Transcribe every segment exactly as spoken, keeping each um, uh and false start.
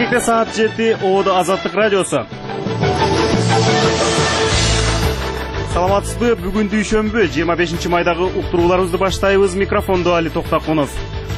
Бишкекте саат жети, Оодо Азаттык радиосу. Саламатсызбы, бүгүн дүйшөмбү, жыйырма бешинчи майдагы уктурууларыбызды баштайбыз. Микрофондо Али Токтакунов.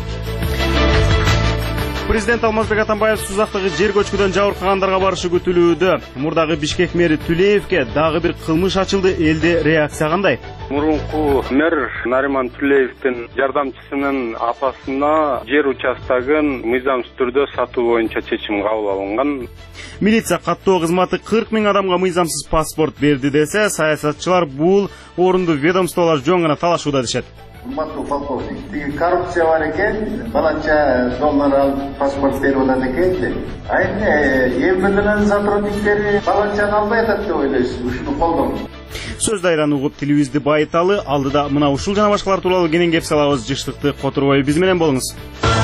Президент Алмазбек Атамбаев Сузактагы жер көчкүдөн жабыркагандарга барышы күтүлүүдө. Мурдагы Бишкек мэри Түлеевке дагы бир кылмыш ачылды. Элде реакция кандай? Мурунку мэр Нариман Түлеевдин жардамчысынын апасына жер участогун мыйзамсыз түрдө сатуу боюнча чечим кабыл алынган. Милиция каттоо кызматы кырк миң адамга мыйзамсыз паспорт берди десе, саясатчылар бул орунду ведомстволор жөн гана талашууда дешет. Урматтуу полковник, коррупция бар экен, баланча доллар алып паспорт берип атат экен. А эмне эми менен сотрудниктери баланчаны албай атат деп ойлойсуз, ушуну колдоңуз. Сөз дайраны угуп тилибизди байыталы, алдыда мына ушул жана башкалар тууралуу кенен кеп салабыз. Жыштыкты которбой биз менен болуңуз.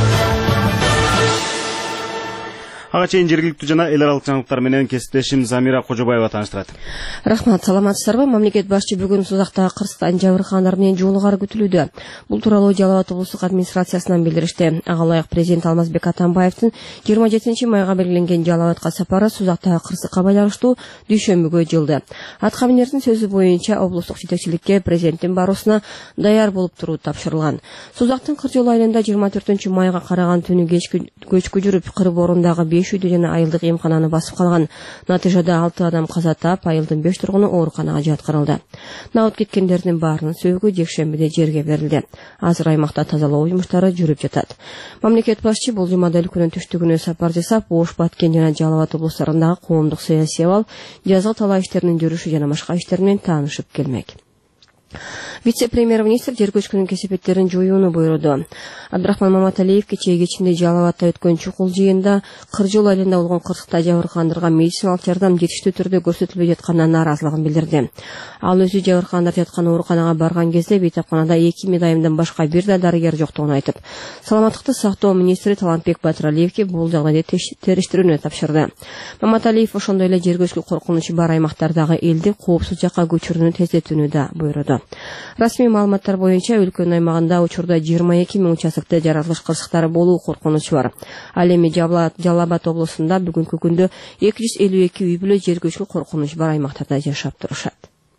Ага чейин жергиликтүү жана эл аралык жаңылыктар менен кесиптешим Замира Кожобаева тааныштырат. Рахмат, саламатсыздарбы? Мамлекет башчы бүгүн Сузактагы кырсыктан жабыркагандар менен жолугары күтүлүүдө. Бул тууралуу Жалал Абад облустук администрациясынан билдиришти. Ага ылайык президент Алмазбек Атамбаевдин жыйырма жетинчи майга белгиленген Жалал Абадка сапары Сузактагы кырсыкка байланыштуу дүйшөмбүгө жылды. Аткаминердин сөзү боюнча облустук жетекчиликке президенттин баруусуна даяр болуп туруу тапшырылган. Сузактын Кыржол айылында жыйырма төртүнчү майга караган түнү көчкү жүрүп кыр борундагы беш үйдө жана айылдык эмкананы басып калган. Натыйжада алты адам каза таап, айылдын беш тургуну ооруканага жаткырылды. Набыт кеткендердин баарынын сөөгү жекшембиде жерге берилди. Азыр аймакта тазалоо жумуштары жүрүп жатат. Мамлекет башчы бул жумада өлкөнүн түштүгүнө сапар жасап, Ош, Баткен жана Жалал Абад облустарындагы коомдук саясий абал, жазгы талаа иштеринин жүрүшү жана башка иштер менен таанышып келмек. Вице-премьер-министр жер көчкүнүн кесепеттерин жоюуну буйруду. Абдрахман Маматалиев кечээ кечинде Жалал Абадта өткөн чукул жыйында Кыржол айылында болгон кырсыкта жабыркагандарга медициналык жардам жетиштүү түрдө көрсөтүлбөй жатканына нааразылыгын билдирди. Ал өзү жабыркагандар жаткан ооруканага барган кезде бейтапканада эки медайымдан башка бир да дарыгер жоктугун айтып, саламаттыкты сактоо министри Талантбек Батыралиевке бул жагдайды териштирүүнү тапшырды. Маматалиев ошондой эле жер көчкү коркунучу бар аймактардагы элди коопсуз жакка көчүрүүнү тездетүүнү да буйруду. Расмий маалыматтар боюнча өлкөнүн аймагында учурда жыйырма эки миң участокто жаратылыш кырсыктары болуу коркунучу бар. Ал эми Жалал Абад облусунда бүгүнкү күндө эки жүз элүү эки үй бүлө жер көчкү коркунучу бар аймактарда жашап турушат.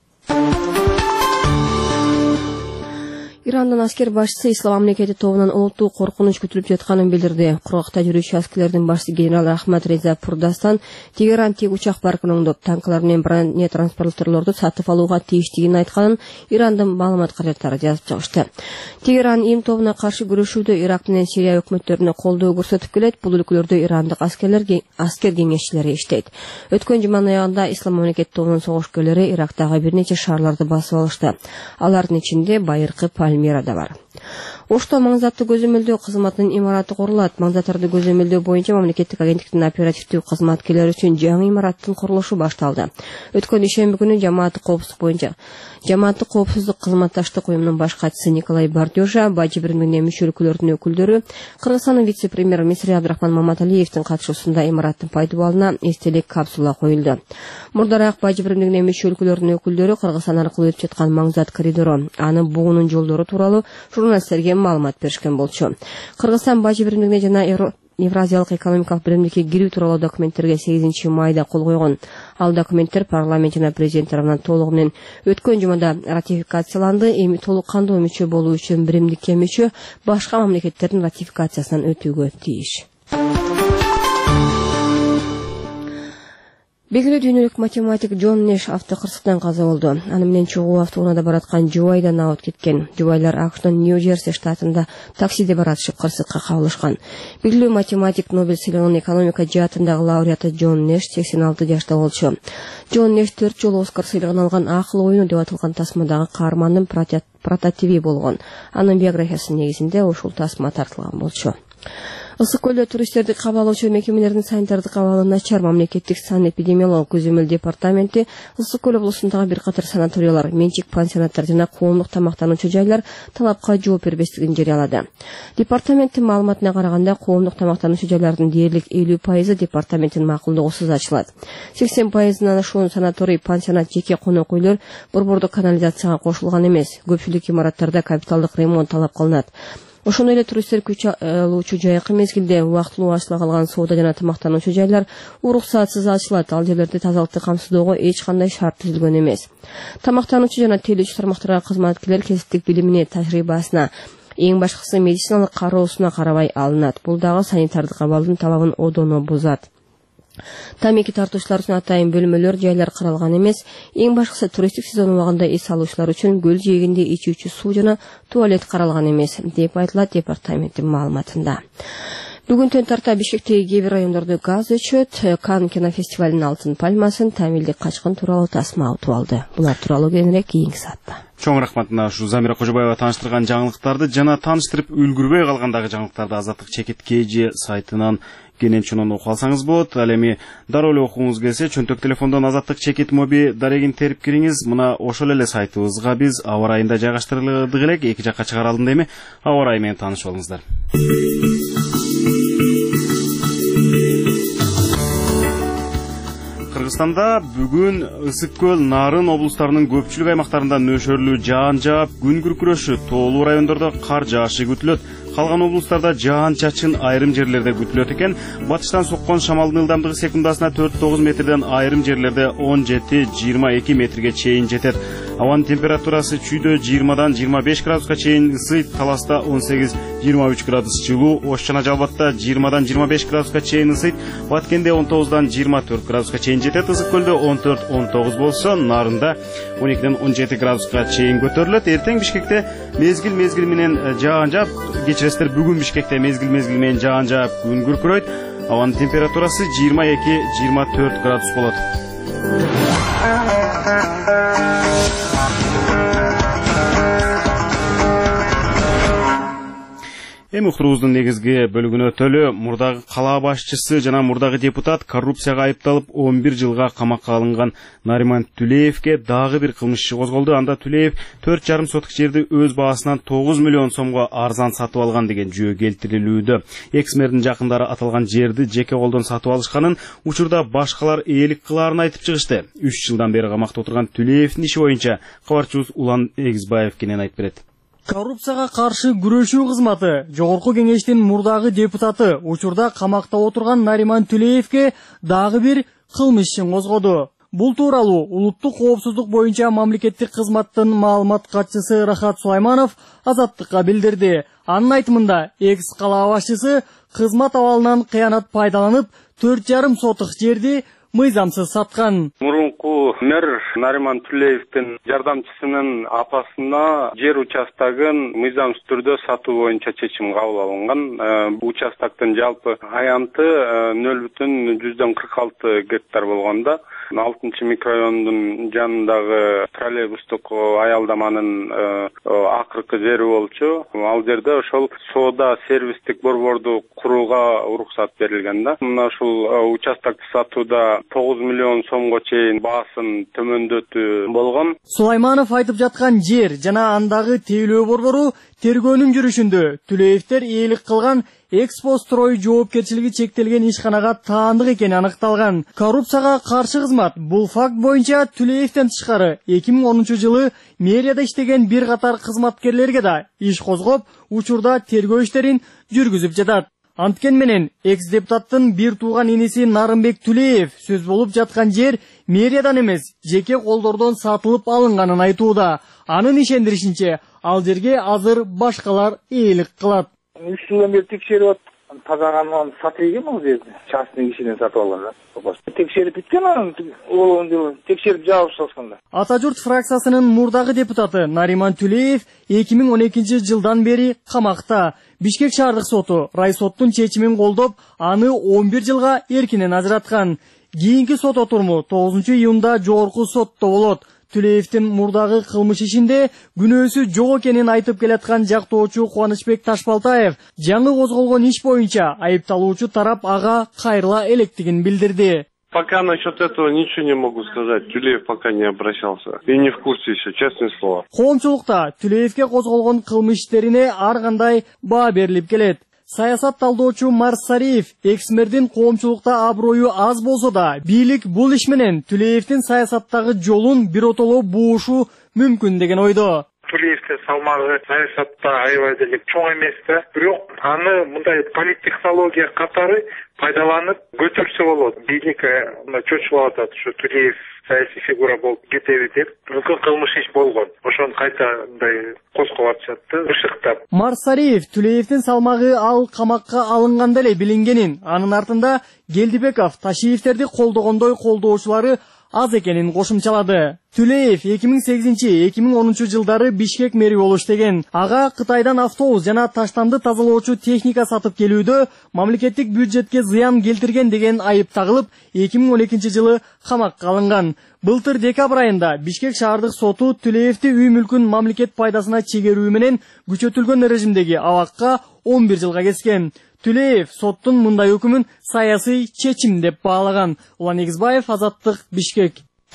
Ирандын аскер башчысы Ислам мамлекети тобунан олуттуу коркунуч күтүлүп жатканын билдирди. Кургакта жүрүүчү аскерлердин башчысы генерал Ахмад Реза Пурдастан Тегеран тек учак паркын оңдоп, танкалар менен бронетранспортерлорду сатып алууга тийиштигин айтканын Ирандын маалымат каражаттары жазып чыгышты. Тегеран им тобуна каршы күрөшүүдө Ирак менен Сирия өкмөттөрүнө колдоо көрсөтүп келет. Бул өлкөлөрдө ирандык аскерлер аскер кеңешчилери иштейт. Өткөн жуманын аягында Ислам мамлекети тобунун согушкерлери Ирактагы бир нече шаарларды басып алышты. Алардын ичинде байыркы Пальмира да бар. Ошто маңзаттуу көзөмөлдөө кызматынын имараты курулат. Маңзаттарды көзөмөлдөө боюнча мамлекеттик агенттиктин оперативдүү кызматкерлери үчүн жаңы имараттын курулушу башталды. Өткөн дүйшөмбү күнү жамааттык коопсуздук боюнча жамааттык коопсуздук кызматташтык уюмунун баш катчысы Николай Бардёжа, Бажы биримине мүчө өлкөлөрдүн өкүлдөрү, Кыргызстандын вице-премьер-министри Абдрахман Маматалиевдин катышуусунда имараттын пайдубалына эстелик капсула коюлду. Мурдараак Бажы биримине мүчө өлкөлөрдүн өкүлдөрү Кыргызстан аркылуу өтүп жаткан маңзат коридору, анын буунун жолдору тууралуу журналисттерге маалымат беришкен болчу. Кыргызстан Бажы биримине жана Евразиялык экономикалык биримдикке кирүү тууралуу документтерге сегизинчи майда кол койгон. Ал документтер парламент жана президент тарабынан толугу менен өткөн жумада ратификацияланды. Эми толук кандуу мүчө болуу үчүн биримдикке мүчө башка мамлекеттердин ратификациясынан өтүүгө тийиш. Белгилүү дүйнөлүк математик Джон Нэш автокырсыктан каза болду. Аны менен чогуу автоунаада бараткан жубайдан абыт кеткен. Жубайлар АКШтын Нью-Джерси штатында таксиде баратышып кырсыкка кабылышкан. Белгилүү математик Нобель сыйлыгынын экономика жаатындагы лауреаты Джон Нэш сексен алты жашта болчу. Джон Нэш төрт жолу Оскар сыйлыгын алган акыл оюну деп аталган тасмадагы каармандын прототиби болгон. Анын биографиясынын негизинде ушул тасма тартылган болчу. Ысык көлдө туристтерди кабыл алуучу мекемелердин санитардык абалы начар. Мамлекеттик сан-эпидемиологиялык көзөмөл департаменти Ысык көл облусундагы бир катар санаториялар, менчик пансионаттар жана коомдук тамактануучу жайлар талапка жооп бербестигин жарыялады. Департаменттин маалыматына караганда, коомдук тамактануучу жайлардын дээрлик элүү пайызы департаменттин макулдугусуз ачылат. сексен пайызынан ашуун санаторий, пансионат, жеке конок үйлөр борбордук канализацияга кошулган эмес. Көпчүлүк имараттарда капиталдык ремонт талап кылынат. Ошондой эле туристтер күч алуучу жайкы мезгилде убактылуу ачыла калган соода жана тамактануучу жайлар уруксатсыз ачылат. Ал жерлерде тазалыкты камсыздоого эч кандай шарт түзүлгөн эмес. Тамактануучу жана тейлөөчү тармактарга кызматкерлер кесиптик билимине, тажрыйбасына, эң башкысы медициналык кароосуна карабай алынат. Бул дагы санитардык абалдын талабын одоно бузат. Тамеки тартуучулар үчүн атайын бөлмөлөр, жайлар каралган эмес. Эң башкысы туристтик сезон убагында эс алуучулар үчүн көл жээгинде ичүүчү суу жана туалет каралган эмес, деп айтылат департаменттин маалыматында. Бүгүн түн тарта Бишкектеги кээ бир райондордо газ өчөт. Кан кинофестивалынын алтын пальмасын, Тамилдик качкын тууралуу тасма утуп алды. Булар тууралуу кийинирээк кийинки саатта. Чоң рахмат. Ушу Замира Кожобаева тааныштырган жаңылыктарды жана тааныштырып үлгүрбөй калгандагы жаңылыктарды Азаттык Чекит Кежи сайтынан кенен чонон окуп алсаңыз болот. Ал эми дароо эле окугуңуз келсе, чөнтөк телефондон Азаттык Чекит моби дарегин терип кириңиз. Мына ошол эле сайтыбызга биз аба ырайында жайгаштырдык элек. Эки жакка чыгара алдында эми аба ырайы менен таанышып алыңыздар. Кыргызстанда бүгүн Ысык көл, Нарын облустарынын көпчүлүк аймактарында нөшөрлүү жаан жаап, күн күркүрөшү, тоолуу райондордо кар жаашы күтүлөт. Калган облустарда жаан чачын айрым жерлерде күтүлөт экен. Батыштан соккон шамалдын ылдамдыгы секундасына төрт тогуз метрден айрым жерлерде он жети жыйырма эки метрге чейин жетет. Абанын температурасы чүйдө жыйырмадан жыйырма беш градуска чейин ысыйт, Таласта он сегиз жыйырма үч градус жылуу, Ош жана Жалбатта жыйырмадан жыйырма беш градуска чейин ысыйт, Баткенде он тогуздан жыйырма төрт градуска чейин жетет. Ысык көлдө он төрт он тогуз болсо, Нарында он экиден он жети градуска чейин көтөрүлөт. Эртең Бишкекте мезгил мезгил менен жаан жаап, кечиресиздер бүгүн Бишкекте мезгил мезгил менен жаан жаап, күн күркүрөйт. Абанын температурасы жыйырма эки жыйырма төрт градус болот. Эми уктуруубуздун негизги бөлүгүнө өтөлү. Мурдагы кала башчысы жана мурдагы депутат коррупцияга айыпталып он бир жылга камакка алынган Нариман Түлеевке дагы бир кылмыш иши козголду. Анда Түлеев төрт жарым сотук жерди өз баасынан тогуз миллион сомго арзан сатып алган деген жөө келтирилүүдө. Экс-мэрдин жакындары аталган жерди жеке колдон сатып алышканын, учурда башкалар ээлик кылаарын айтып чыгышты. үч жылдан бери камакта отурган Түлеевдин иши боюнча кабарчыбыз Улан Эгизбаев кенен айтып берет. Коррупцияга каршы күрөшүү кызматы жогорку кеңештин мурдагы депутаты учурда камакта отурган Нариман Түлеевке дагы бир кылмыш ишин козгоду. Бул тууралуу улуттук коопсуздук боюнча мамлекеттик кызматтын маалымат катчысы Рахат Сулайманов Азаттыкка билдирди. Анын айтымында, экс кала башчысы кызмат абалынан кыянат пайдаланып, төрт жарым сотук жерди мыйзамсыз саткан. Мурунку мэр Нариман Түлеевдин жардамчысынын апасына жер участогун мыйзамсыз түрдө сатуу боюнча чечим кабыл алынган. Бул участоктун жалпы аянты нөл бүтүн жүздөн кырк алты гектар болгондо, алтынчы микрорайондун жанындагы троллейбустук аялдаманын акыркы жери болчу. Ал жерде ошол соода сервистик борборду курууга уруксат берилген да. Мына ушул участокты сатууда тогуз миллион сомго чейин баасын төмөндөтүү болгон. Сулайманов айтып жаткан жер жана андагы тейлөө борбору тергөөнүн жүрүшүндө Түлеевдер ээлик кылган Экспострой жоопкерчилиги чектелген ишканага таандык экени аныкталган. Коррупцияга каршы кызмат бул факт боюнча Түлеевден тышкары эки миң онунчу жылы мэрияда иштеген бир катар кызматкерлерге да иш козгоп, учурда тергөө иштерин жүргүзүп жатат. Анткен менен экс-депутаттын бир тууган иниси Нарымбек Түлеев сөз болуп жаткан жер мэриядан эмес, жеке колдордон сатылып алынганын айтууда. Анын ишендиришинче, ал жерге азыр башкалар ээлик кылат. үч жылдан бери текшерип атып, тазаганын сатып экен ал жерди. Частный кишиден сатып алган. Текшерип бүткөн анын, ол текшерип жаап салышканда. Ата журт фракциясынын мурдагы депутаты Нариман Түлеев эки миң он экинчи жылдан бери камакта. Бишкек шаардык соту райсоттун чечимин колдоп, аны он бир жылга эркинен ажыраткан. Кийинки сот отуруму тогузунчу июнда жогорку сотто болот. Түлеевдин мурдагы кылмыш ишинде күнөөсү жок экенин айтып келаткан жактоочу Кубанычбек Ташбалтаев жаңы козголгон иш боюнча айыпталуучу тарап ага кайрыла электигин билдирди. Пока насчет этого ничего не могу сказать. Түлеев пока не обращался. И не в курсе еще, честное слово. Коомчулукта Түлеевке козголгон кылмыш иштерине ар кандай баа берилип келет. Саясат талдоочу Марс Сариев экс-мэрдин коомчулукта аброю аз болсо да, бийлик бул иш менен Түлеевдин саясаттагы жолун биротоло буушу мүмкүн деген ойдо. Тулеевдин салмагы саясатта аябай деле чоң эмес да. Бирок аны мындай политтехнология катары пайдаланып көтөрсө болот. Бийлик чочулуп атат, ушу Тулеев саясий фигура болуп кетеби деп. Мүмкүн кылмыш иш болгон. Ошону кайта мындай козгоп атышат да, ышыктап. Марсариев Тулеевдин салмагы ал камакка алынганда эле билингенин, анын артында Келдибеков Ташиевтерди колдогондой колдоочулары аз экенин кошумчалады. Тулеев эки миң сегизинчи — эки миң онунчу жылдары Бишкек мэри болуп иштеген. Ага Кытайдан автобус жана таштанды тазалоочу техника сатып келүүдө мамлекеттик бюджетке зыян келтирген деген айып тагылып, эки миң он экинчи жылы камакка алынган. Былтыр декабрь айында Бишкек шаардык соту Тулеевди үй мүлкүн мамлекет пайдасына чегерүү менен күчөтүлгөн режимдеги абакка он бир жылга кескен. Тулеев соттун мындай өкүмүн саясий чечим деп баалаган. Улан Эгизбаев, Азаттык, Бишкек.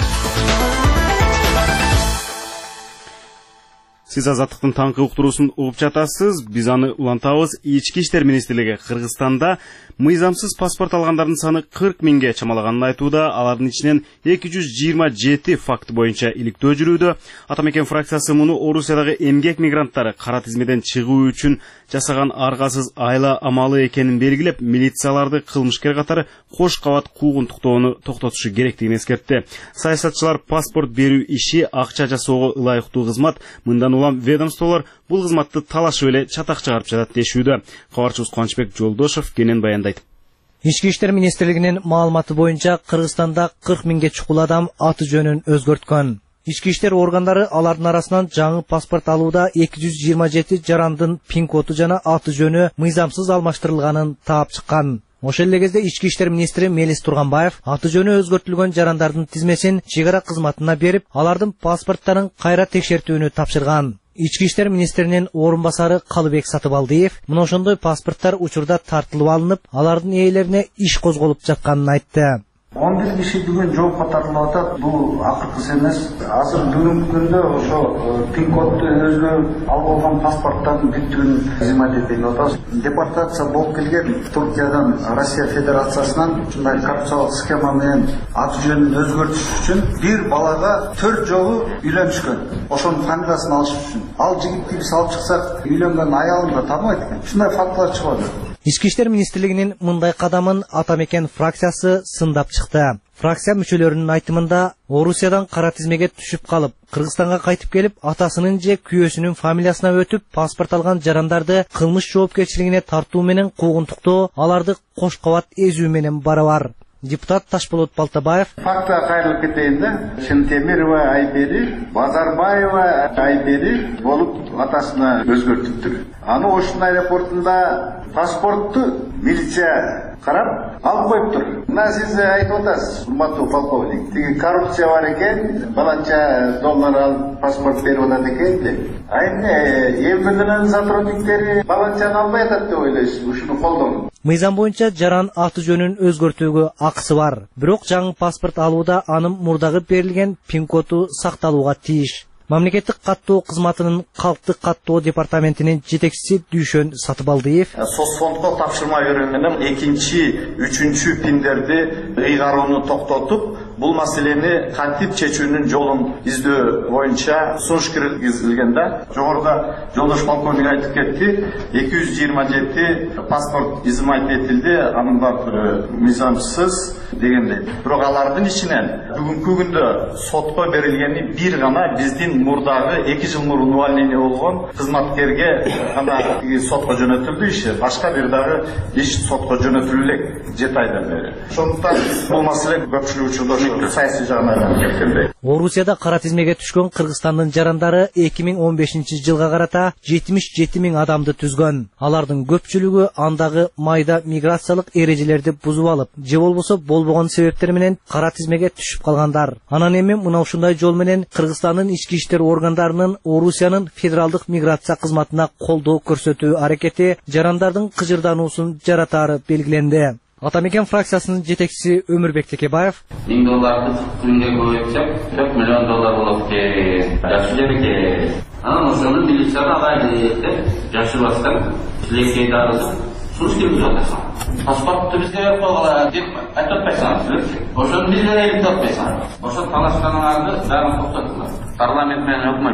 Сиз Азаттыктын таңкы уктуруусун угуп жатасыз. Биз аны улантабыз. Ички иштер министрлиги Кыргызстанда мыйзамсыз паспорт алгандардын саны кырк миңге чамалаганын айтууда. Алардын ичинен эки жүз жыйырма жети факт боюнча иликтөө жүрүүдө. Атамекен фракциясы муну Орусиядагы эмгек мигранттары кара тизмеден чыгуу үчүн жасаган аргасыз айла амалы экенин белгилеп, милицияларды кылмышкер катары кош кабат куугунтуктоону токтотушу керектигин эскертти. Саясатчылар паспорт берүү иши акча жасоого ылайыктуу кызмат, мындан улам ведомстволор бул кызматты талашып эле чатак чыгарып жатат дешүүдө. Кабарчыбыз Кубанычбек Жолдошов кенен баяндайт. Ички иштер министрлигинин маалыматы боюнча Кыргызстанда кырк миңге чукул адам аты жөнүн өзгөрткөн. Ички иштер органдары алардын арасынан жаңы паспорт алууда эки жүз жыйырма жети жарандын пин коду жана аты жөнү мыйзамсыз алмаштырылганын таап чыккан. Ошол эле кезде ички иштер министри Мелис Турганбаев аты жөнү өзгөртүлгөн жарандардын тизмесин чек ара кызматына берип, алардын паспорттарын кайра текшертүүнү тапшырган. Ички иштер министринин орун басары Калыбек Сатыбалдиев мына ошондой паспорттар учурда тартылып алынып, алардын ээлерине иш козголуп жатканын айтты. он бир киши бүгүн жоопко тартылып атат. Бул акыркысы эмес. Азыр бүгүнкү күндө ошо пин кодду өзгөрүп алган паспорттардын бүттүгүн кызмат этип атабыз. Депортация болуп келген Туркиядан Россия Федерациясынан ушундай коррупциялык схема менен аты жөнүн өзгөртүш үчүн бир балага төрт жолу үйлөнүшкөн. Ошонун фамилиясын алыш үчүн. Ал жигитти биз алып чыксак, үйлөнгөн аялын да табылбайт экен. Ушундай фактылар чыгып атат. Ички иштер министрлигинин мындай кадамын Атамекен фракциясы сындап чыкты. Фракция мүчөлөрүнүн айтымында Орусиядан кара тизмеге түшүп калып, Кыргызстанга кайтып келип, атасынын же күйөөсүнүн фамилиясына өтүп, паспорт алган жарандарды кылмыш жоопкерчилигине тартуу менен куугунтуктоо, аларды кош кабат эзүү менен барабар. Депутат Ташболот Балтабаев: Факта кайрылып кетейин да. Шынтемирова Айбери, Базарбаева Айбери болуп атасына өзгөртүптүр. Аны Ошун аэропортунда паспортту милиция карап алып коюптур. Мына сиз айтып атасыз, урматтуу полковник, тиги коррупция бар экен, баланча доллар алып паспорт берип атат экен деп. А эмне МВДнын сотрудниктери баланчаны албай атат деп ойлойсуз, ушуну колдонуп. Мыйзам боюнча жаран аты жөнүн өзгөртүүгө акысы бар. Бирок жаңы паспорт алууда анын мурдагы берилген пин коду сакталууга тийиш. Мамлекеттик каттоо кызматынын калктык каттоо департаментинин жетекчиси Дүйшөн Сатыбалдиев: Соцфондго тапшырма берүү менен экинчи, үчүнчү пиндерди ыйгарууну токтотуп, бул маселени кантип чечүүнүн жолун издөө боюнча сунуш киргизилген да. Жогоруда Жолдош полковник айтып кетти, эки жүз жыйырма жети паспорт изымайт этилди, анын баары мыйзамсыз дегендей. Бирок алардын ичинен бүгүнкү күндө сотко берилгени бир гана биздин мурдагы эки жыл мурун увольнение болгон кызматкерге гана сотко жөнөтүлдү иши. Башка бир дагы иш сотко жөнөтүлө элек жети айдан бери. Ошондуктан бул маселе көпчүлүк учурда саясий жагынан кеткендей. Орусияда кара тизмеге түшкөн Кыргызстандын жарандары эки миң он бешинчи жылга карата жетимиш жети миң адамды түзгөн. Алардын көпчүлүгү андагы майда миграциялык эрежелерди бузуп алып, же болбосо болбогон себептер менен кара тизмеге түшүп калгандар. Анан эми мына ушундай жол менен Кыргызстандын ички иштер органдарынын Орусиянын федералдык миграция кызматына колдоо көрсөтүү аракети жарандардын кыжырдануусун жаратаары белгиленди. Атамекен фракциясынын жетекчиси Өмүрбек Текебаев: миң долларды күнгө көбөйтсөк, төрт миллион доллар болот экен. Жакшы жер экен. Анан ошону милицияга алайлы деп жашырбастан тилекей дарызып сунуш кирип жатасың. Паспортты бизге берип койгула деп айтып атпайсыңар. Ошону бизге иликтеп атпайсыңар. Ошо талашканыңарды баарын токтотуңар. Парламент менен өкмөт чечсин.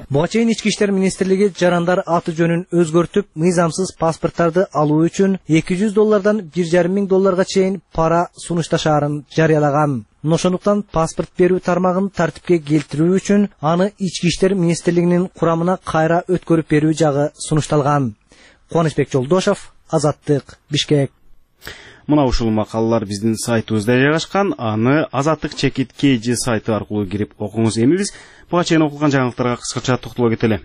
Буга чейин Ички иштер министрлиги жарандар аты жөнүн өзгөртүп, мыйзамсыз паспорттарды алуу үчүн эки жүз доллардан бир жарым миң долларга чейин пара сунушташаарын жарыялаган. Ошондуктан паспорт берүү тармагын тартипке келтирүү үчүн аны Ички иштер министрлигинин курамына кайра өткөрүп берүү жагы сунушталган. Кубанычбек Жолдошов, Азаттык, Бишкек. Мына ушул макалалар биздин сайтыбызда жайгашкан. Аны Азаттык чекит кей жи сайты аркылуу кирип окуңуз. Эми биз буга чейин окулган жаңылыктарга кыскача токтоло кетели.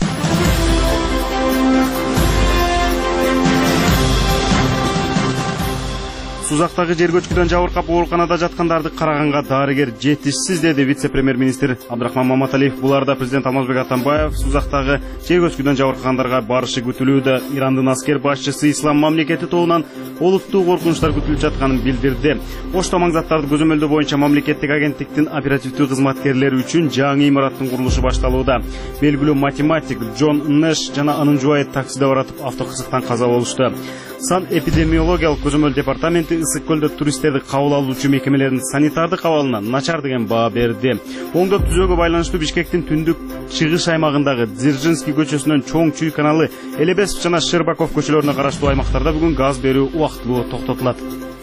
Сузактагы жер көчкүдөн жабыркап ооруканада жаткандарды караганга дарыгер жетишсиз, деди вице-премьер-министр Абдрахман Маматалиев. Буларда президент Алмазбек Атамбаев Сузактагы жер көчкүдөн жабыркагандарга барышы күтүлүүдө. Ирандын аскер башчысы Ислам мамлекети тобунан олуттуу коркунучтар күтүлүп жатканын билдирди. Ошто маңзаттарды көзөмөлдөө боюнча мамлекеттик агенттиктин оперативдүү кызматкерлери үчүн жаңы имараттын курулушу башталууда. Белгилүү математик Джон Нэш жана анын жубайы таксиде баратып автокызыктан каза болушту. Сан эпидемиологиялык көзөмөл департаменти ысык көлдө туристтерди кабыл алуучу мекемелердин санитардык абалына начар деген баа берди. Оңдоп түзөөгө байланыштуу Бишкектин түндүк чыгыш аймагындагы Дзержинский көчөсүнөн Чоң Чуй каналы, Элебесов жана Щербаков көчөлөрүнө караштуу аймактарда бүгүн газ берүү убактылуу токтотулат.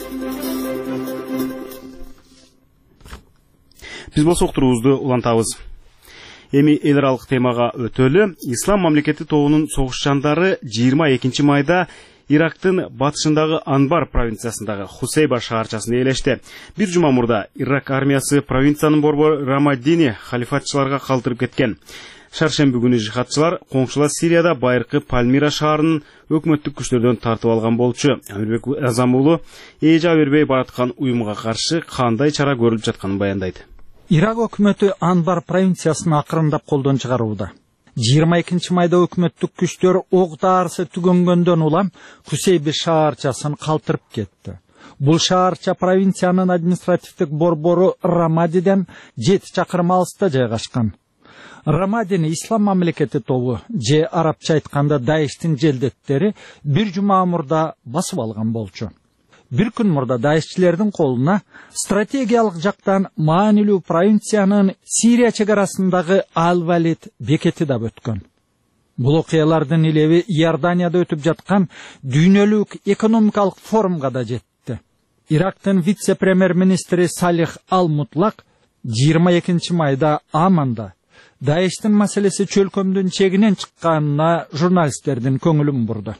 Биз болсо уктуруубузду улантабыз. Эми эл аралык темага өтөлү. Ислам мамлекети тобунун согушчандары жыйырма экинчи майда Ирактын батышындагы Анбар провинциясындагы Хусейба шаарчасын ээлешти. Бир жума мурда Ирак армиясы провинциянын борбору Рамадини халифатчыларга калтырып кеткен. Шаршемби күнү жихадчылар коңшулас Сирияда байыркы Пальмира шаарынын өкмөттүк күчтөрдөн тартып алган болчу. Амирбек Азам уулу эжа бербей бараткан уюмга каршы кандай чара көрүлүп жатканын баяндайт. Ирак өкмөтү Анбар провинциясын акырындап колдон чыгарууда. жыйырма экинчи майда өкмөттүк күчтөр ок даарысы түгөнгөндөн улам Хусейби шаарчасын калтырып кетти. Бул шаарча провинциянын административдик борбору Рамадиден жети чакырым алыста жайгашкан. Рамадини Ислам мамлекети тобу же арабча айтканда Даиштин желдеттери бир жума мурда басып алган болчу. Бир күн мурда Даишчилердин колуна стратегиялык жактан маанилүү провинциянын Сирия чегарасындагы Ал-Валид бекети да өткөн. Бул окуялардын илеби Иорданияда өтүп жаткан дүйнөлүк экономикалык форумга да жетти. Ирактын вице-премьер-министри Салих Ал-Мутлак жыйырма экинчи майда Аманда Даиштин маселеси чөлкөмдүн чегинен чыкканына журналисттердин көңүлүн бурду.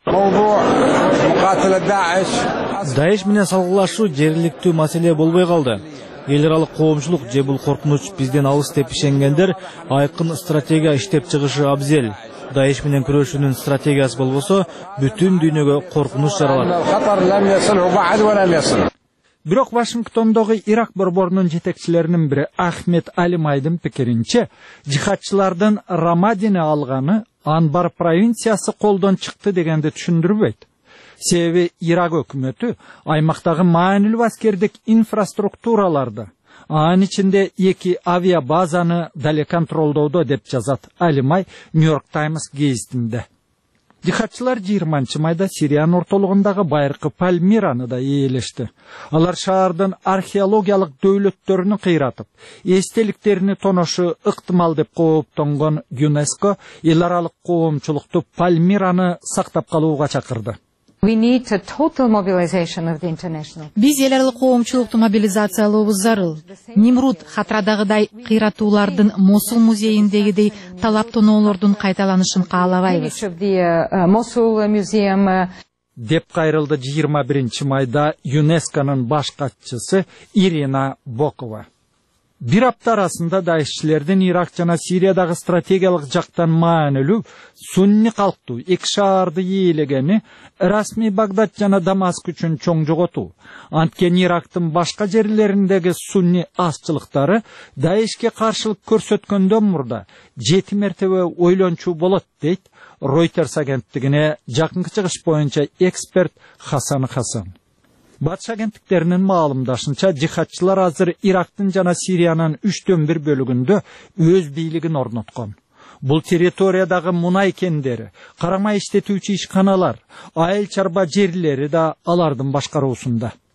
Даиш менен салгылашуу жергиликтүү маселе болбой калды. Эл аралык коомчулук же бул коркунуч бизден алыс деп ишенгендер айкын стратегия иштеп чыгышы абзел. Даиш менен күрөшүүнүн стратегиясы болбосо бүтүн дүйнөгө коркунуч жаралат. Бирок Вашингтондогу Ирак борборунун жетекчилеринин бири Ахмед Алимайдын пикиринче, жихадчылардын Рамадини алганы Анбар провинциясы колдон чыкты дегенди түшүндүрбөйт. Себеби Ирак өкмөтү аймактагы маанилүү аскердик инфраструктураларды, анын ичинде эки авиа базаны дале контролдоодо деп жазат Алимай Нью-Йорк Таймс гезитинде. Жихадчылар жыйырманчы майда Сириянын ортолугундагы байыркы Пальмираны да ээлешти. Алар шаардын археологиялык дөөлөттөрүнү кыйратып, эстеликтерини тоношу ыктымал деп кооптонгон ЮНЕСКО эл аралык коомчулукту Пальмираны сактап калууга чакырды. Биз эл аралык коомчулукту мобилизациялообуз зарыл. Нимрут хатрадагыдай кыйратуулардын Мосул музейиндегидей талаптоноолордун кайталанышын каалабайбыз. Деп кайрылды жыйырма биринчи майда ЮНЕСКОнун баш катчысы Ирина Бокова. Бир апта арасында Даишчилердин Ирак жана Сириядагы стратегиялык жактан маанилүү сунни калктуу эки шаарды ээлегени расмий Багдад жана Дамаск үчүн чоң жоготуу. Анткени Ирактын башка жерлериндеги сунни азчылыктары Даишке каршылык көрсөткөндөн мурда жети мертебе ойлончу болот, дейт Reuters агенттигине жакынкы чыгыш боюнча эксперт Хасан Хасан. Батыш агенттиктеринин маалымдашынча, жихадчылар азыр Ирактын жана Сириянын үчтөн бир бөлүгүндө өз бийлигин орноткон. Бул территориядагы мунай кендери, карама иштетүүчү ишканалар, айыл чарба жерлери да алардын башкаруусунда.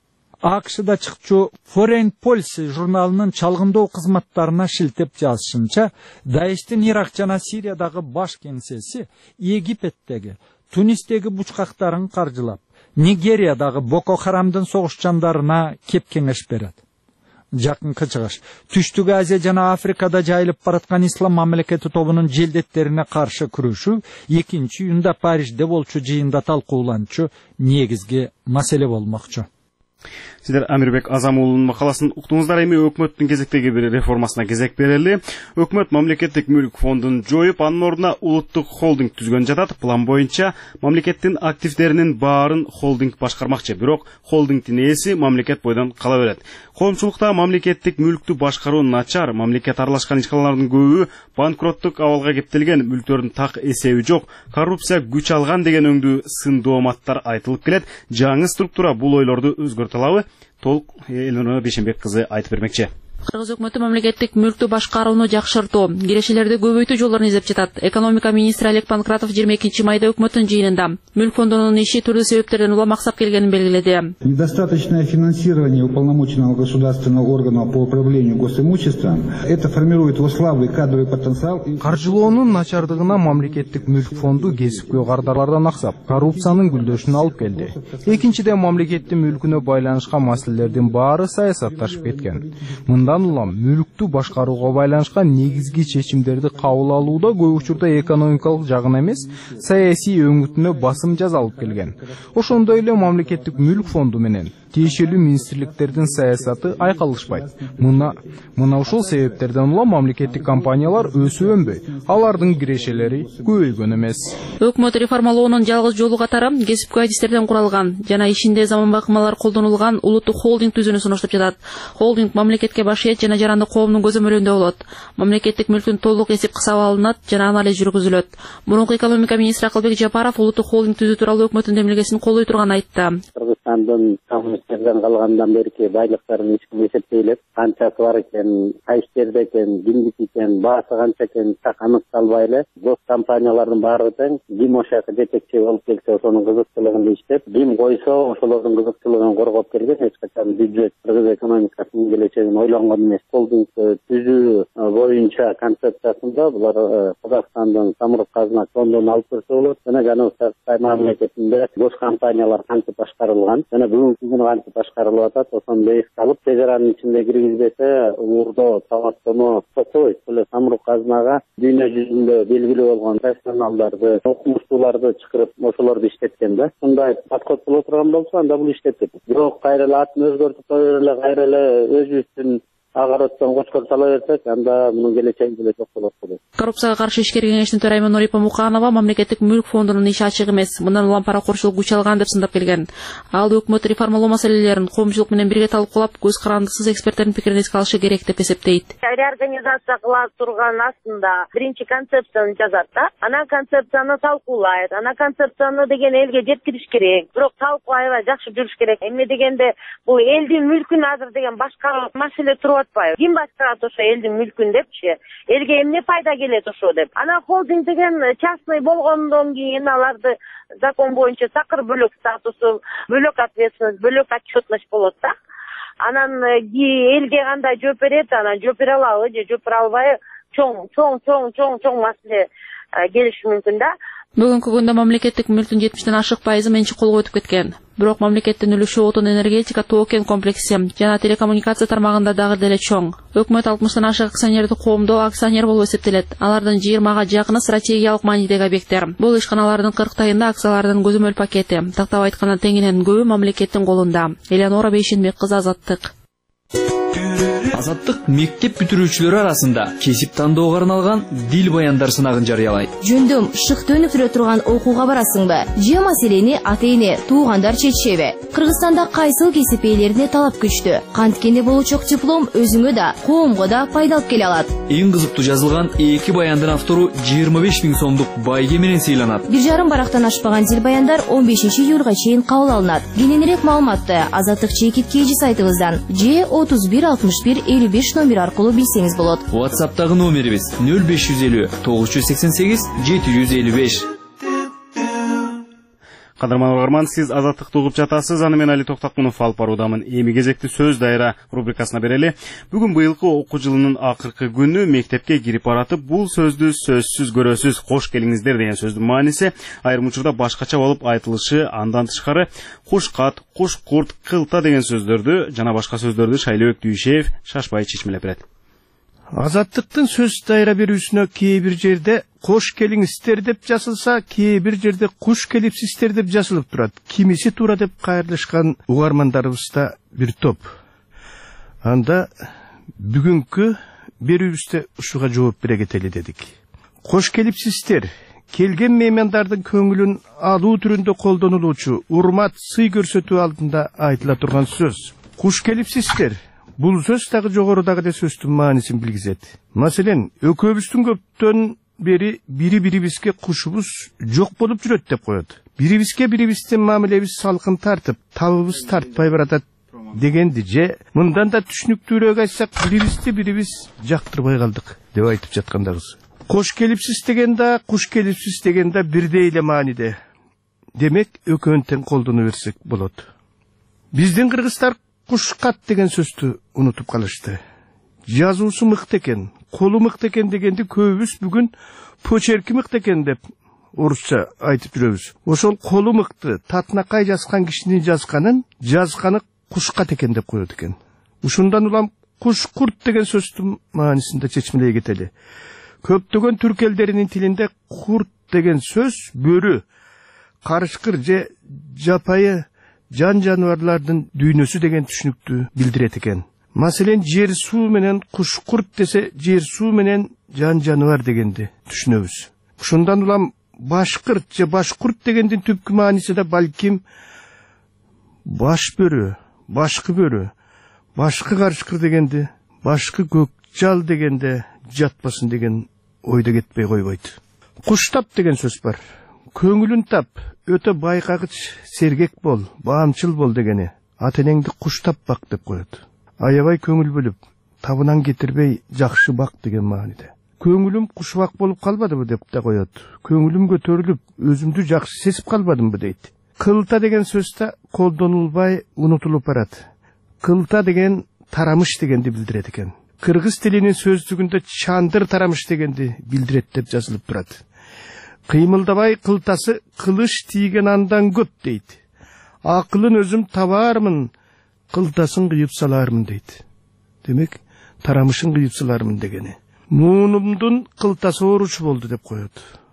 акшда чыкчу Foreign Policy журналынын чалгындоо кызматтарына шилтеп жазышынча, Даиштин Ирак жана Сириядагы баш кеңсеси Египеттеги, Тунистеги бучкактарын каржылап, Нигериядагы Боко Харамдын согушчандарына кеп кеңеш берет. Жакынкы чыгыш Түштүк Азия жана Африкада жайылып бараткан ислам мамлекети тобунун желдеттерине каршы күрөшүү экинчи июнда Парижде болчу жыйында талкууланчу негизги маселе болмокчу. Сиздер Амирбек Азам уулунун макаласын уктуңуздар. Эми өкмөттүн кезектеги бир реформасына кезек берели. Өкмөт мамлекеттик мүлк фондун жоюп, анын ордуна улуттук холдинг түзгөн жатат. План боюнча мамлекеттин активдеринин баарын холдинг башкармакчы, бирок холдингдин ээси мамлекет бойдон кала берет. Коомчулукта мамлекеттик мүлктү башкаруу начар, мамлекет аралашкан ишканалардын көбү банкроттук абалга кептелген, мүлктөрдүн так эсеби жок, коррупция күч алган деген өңдүү сын дооматтар айтылып келет. Жаңы структура бул ойлорду өзгөртө алабы? Толук Элнура Бейшенбек кызы айтып бермекчи. Кыргыз өкмөтү мамлекеттик мүлктү башкарууну жакшыртуу, кирешелерди көбөйтүү жолдорун изеп жатат. Экономика министри Олег Панкратов жыйырма экинчи майда өкмөттүн жыйынында мүлк фондунун иши түрдүү себептерден уламаксап келгенин белгиледи. Недостаточное финансирование уполномоченного государственного органа по управлению госимуществом это формирует его слабый кадровый потенциал. Каржылоонун начардыгына мамлекеттик мүлк фонду кесипкөй кардарлардан аксап, коррупциянын гүлдөшүнө алып келди. Экинчиден мамлекеттин мүлкүнө байланышкан маселелердин баары саясатташып кеткен. Мындан улам мүлктү башкарууга байланышкан негизги чечимдерди кабыл алууда көп учурда экономикалык жагына эмес, саясий өңүтүнө басым жасалып келген. Ошондой эле мамлекеттик мүлк фонду менен тиешелүү министрликтердин саясаты айкалышпайт. Мына мына ушул себептерден улам мамлекеттик компаниялар өсүп өнбөй, алардын кирешелери көбөйгөн эмес. Өкмөт реформалоонун жалгыз жолу катары кесипкөй адистерден куралган жана ишинде заманбап ыкмалар колдонулган улуттук холдинг түзүүнү сунуштап жатат. Холдинг мамлекетке башыйет жана жарандык коомдун көзөмөлүндө болот. Мамлекеттик мүлктүн толук эсеп кысабы алынат жана анализ жүргүзүлөт. Мурунку экономика министри Акылбек Жапаров улуттук холдинг түзүү тууралуу өкмөттүн демилгесин колдой турганын айтты. Кыргызстандын коммунисттерден калгандан берки байлыктарын эч ким эсептей элек, канчасы бар экен, кайсы жерде экен, кимдики экен, баасы канча экен так аныкталбай эле, гос компаниялардын баары тең, ким ошого жетекчи болуп келсе, ошонун кызыкчылыгында иштеп, ким койсо ошолордун кызыкчылыгын коргоп келген, эч качан бюджет кыргыз экономикасынын келечегин ойлонгон эмес. Холдинг түзүү боюнча концепциясында булар Казакстандын самұрық қазына фондун алып көрсө болот, жана жаныбыз Кытай мамлекетинде гос компаниялар кантип башкарылган, жана бүгүнкү күнү кантип башкарылып атат, ошондой эске алып, чегаранын ичинде киргизбесе, уурдоо, талаптоо токтойт. Эле самұрық қазынага дүйнө жүзүндө белгилүү болгон профессионалдарды, окумуштууларды чакырып, ошолорду иштеткен да. Мындай подход боло турган болсо, анда бул иштеп кетет. Бирок кайра эле атын өзгөртүп кое эле, кайра эле өзүбүздүн агароттон кочкор сала берсек, анда мунун келечеги деле жок болот. Коррупцияга каршы ишкер кеңештин төрайымы Нурипа Муканова мамлекеттик мүлк фондунун иши ачык эмес, мындан улам паракорчулук күч алган деп сындап келген. Ал өкмөт реформалоо маселелерин коомчулук менен бирге талкуулап, көз карандысыз эксперттердин пикирин эске алышы керек деп эсептейт. Реорганизация кыла турган астында биринчи концепцияны жазат да, анан концепцияны талкуулайт, анан концепцияны деген элге жеткириш керек, бирок талкуу аябай жакшы жүрүш керек. Эмне дегенде бул элдин мүлкүн азыр деген башкаруу маселе туруп атпайбы. Ким башкарат ошо элдин мүлкүн депчи, элге эмне пайда келет ошо деп. Анан холдинг деген частный болгондон кийин аларды закон боюнча такыр бөлөк статусу, бөлөк ответственность, бөлөк отчетность болот да. Анан элге кандай жооп берет, анан жооп бере алабы же жооп бере албайбы, чоң чоң чоң чоң чоң маселе келиши мүмкүн да. Бүгүнкү күндө мамлекеттик мүлктүн жетимиштен ашык пайызы менчик колго өтүп кеткен. Бирок мамлекеттин үлүшү отун, энергетика, тоо кен комплекси жана телекоммуникация тармагында дагы деле чоң. Өкмөт алтымыштан ашык акционерди коомдоо акционер болуп эсептелет. Алардын жыйырмага жакыны стратегиялык маанидеги объекттер. Бул ишканалардын кырктайында акциялардын көзөмөл пакети, тактап айтканда теңинен көбү мамлекеттин колунда. Элнура Бейшенбек кызы, Азаттык. Азаттык мектеп бүтүрүүчүлөрү арасында кесип тандоого арналган дил баяндар сынагын жарыялайт. Жөндөм шыкты өнүктүрө турган окууга барасыңбы? Же маселени ата-эне, туугандар чечеби? Кыргызстанда кайсыл кесип ээлерине талап күчтүү? Канткенде болучок диплом өзүңө да, коомго да пайда алып келе алат. Эң кызыктуу жазылган эки баяндын автору жыйырма беш миң сомдук байге менен сыйланат. Бир жарым барактан ашпаган дил баяндар он бешинчи июлга чейин кабыл алынат. Кененирээк маалыматты Азаттык чекит кейжи сайтыбыздан же отуз бир алтымыш бир элүү беш номер аркылуу билсеңиз болот. WhatsApp'тагы номерибиз нөл беш жүз элүү тогуз жүз сексен сегиз жети жүз элүү беш. Кадырман угарман, сиз Азаттыкты угуп жатасыз. Аны мен Али Токтакунов алып баруудамын. Эми кезекти сөз дайра рубрикасына берели. Бүгүн быйылкы окуу жылынын акыркы күнү мектепке кирип баратып, бул сөздү сөзсүз көрөсүз, кош келиңиздер деген сөздүн мааниси айрым учурда башкача болуп айтылышы, андан тышкары кушкат, кушкурт, кылта деген сөздөрдү жана башка сөздөрдү Шайлообек Дүйшеев шашпай чечмелеп берет. Азаттыктын сөз дайра берүүсүнө кээ бир жерде кош келиңиздер деп жазылса, кээ бир жерде куш келипсиздер деп жазылып турат. Кимиси туура деп кайрылышкан угармандарыбызда бир топ. Анда бүгүнкү берүүбүздө ушуга жооп бере кетели дедик. Кош келипсиздер келген меймандардын көңүлүн алуу түрүндө колдонулуучу урмат, сый көрсөтүү алдында айтыла турган сөз. Куш келипсиздер бул сөз дагы жогорудагы сөздүн маанисин билгизет. Маселен, экөөбүздүн көптөн бери бири-бирибизге кушубуз жок болуп жүрөт деп коет. Бирибизге бирибиздин мамилебиз салкын тартып, табыбыз тартпай баратат дегенди же мындан да түшүнүктүүрөөк айтсак, бирибизди бирибиз жактырбай калдык деп айтып жаткандабыз. Кош келипсиз деген да, куш келипсиз деген да бирдей эле мааниде. Демек, экөөнү тең колдоно берсек болот. Биздин кыргыздар кушкат деген сөздү унутуп калышты. Жазуусу мыкты экен, колу мыкты экен дегенди көбүбүз бүгүн почерки мыкты экен деп орусча айтып жүрөбүз. Ошол колу мыкты, татынакай жазган кишинин жазганын жазганы кушкат экен деп коет экен. Ушундан улам кушкурт деген сөздүн маанисинде чечмелей кетели. Көптөгөн түрк элдеринин тилинде курт деген сөз бөрү, карышкыр же жапайы жан жаныбарлардын дүйнөсү деген түшүнүктү билдирет экен. Маселен, жер суу менен кушкурт десе, жер суу менен жан жаныбар дегенди түшүнөбүз. Ушундан улам башкырт же башкурт дегендин түпкү мааниси да балким баш бөрү, башкы бөрү, башкы карышкыр дегенди, башкы көкжал дегенде жатпасын деген ойда кетпей койбойт. Куштап деген сөз бар. Көңүлүн тап, өтө байкагыч, сергек бол, баамчыл бол дегени. Ата-энеңди куштап бак деп коет. Аябай көңүл бөлүп, табынан кетирбей жакшы бак деген мааниде. Көңүлүм кушбак болуп калбадыбы деп да коет. Көңүлүм көтөрүлүп, өзүмдү жакшы сезип калбадымбы дейт. Кылта деген сөз да колдонулбай унутулуп барат. Кылта деген тарамыш дегенди билдирет экен. Кыргыз тилинин сөздүгүндө чандыр тарамыш дегенди билдирет деп жазылып турат. Кыймылдабай кылтасы кылыш тийген андан көп дейт. Акылын өзүм табаармын, кылтасын кыйып салаармын дейт. Демек, тарамышын кыйып салаармын дегени. Муунумдун кылтасы ооручу болду деп коет.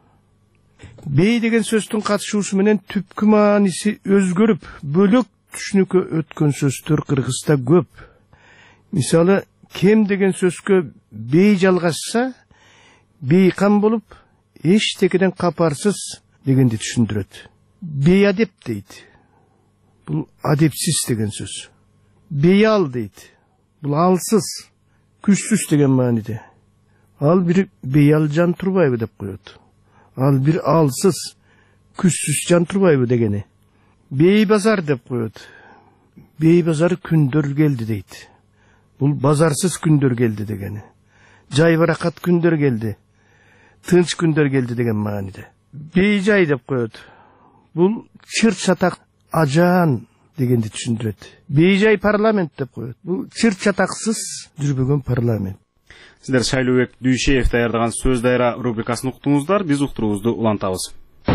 Бей деген сөздүн катышуусу менен түпкү мааниси өзгөрүп, бөлөк түшүнүккө өткөн сөздөр кыргызда көп. Мисалы, кем деген сөзгө бей жалгашса, бейкам болуп, эчтекеден капарсыз дегенди түшүндүрөт. Бейадеп дейт. Бул адепсиз деген сөз. Бейал дейт. Бул алсыз, күчсүз деген мааниде. Ал бир бейал жан турбайбы деп коет. Ал бир алсыз, күчсүз жан турбайбы дегени. Бей базар деп коет. Бей базар күндөр келди дейт. Бул базарсыз күндөр келди дегени. Жайбаракат күндөр келди. Тынч күндөр келди деген мааниде. Бейжай деп коет. Бул чыр чатак ажаан дегенди түшүндүрөт. Бейжай парламент деп коет. Бул чыр чатаксыз жүрбөгөн парламент. Сиздер Шайлообек Дүйшеев даярдаган сөз дайра рубрикасын уктуңуздар, биз уктуруубузду улантабыз.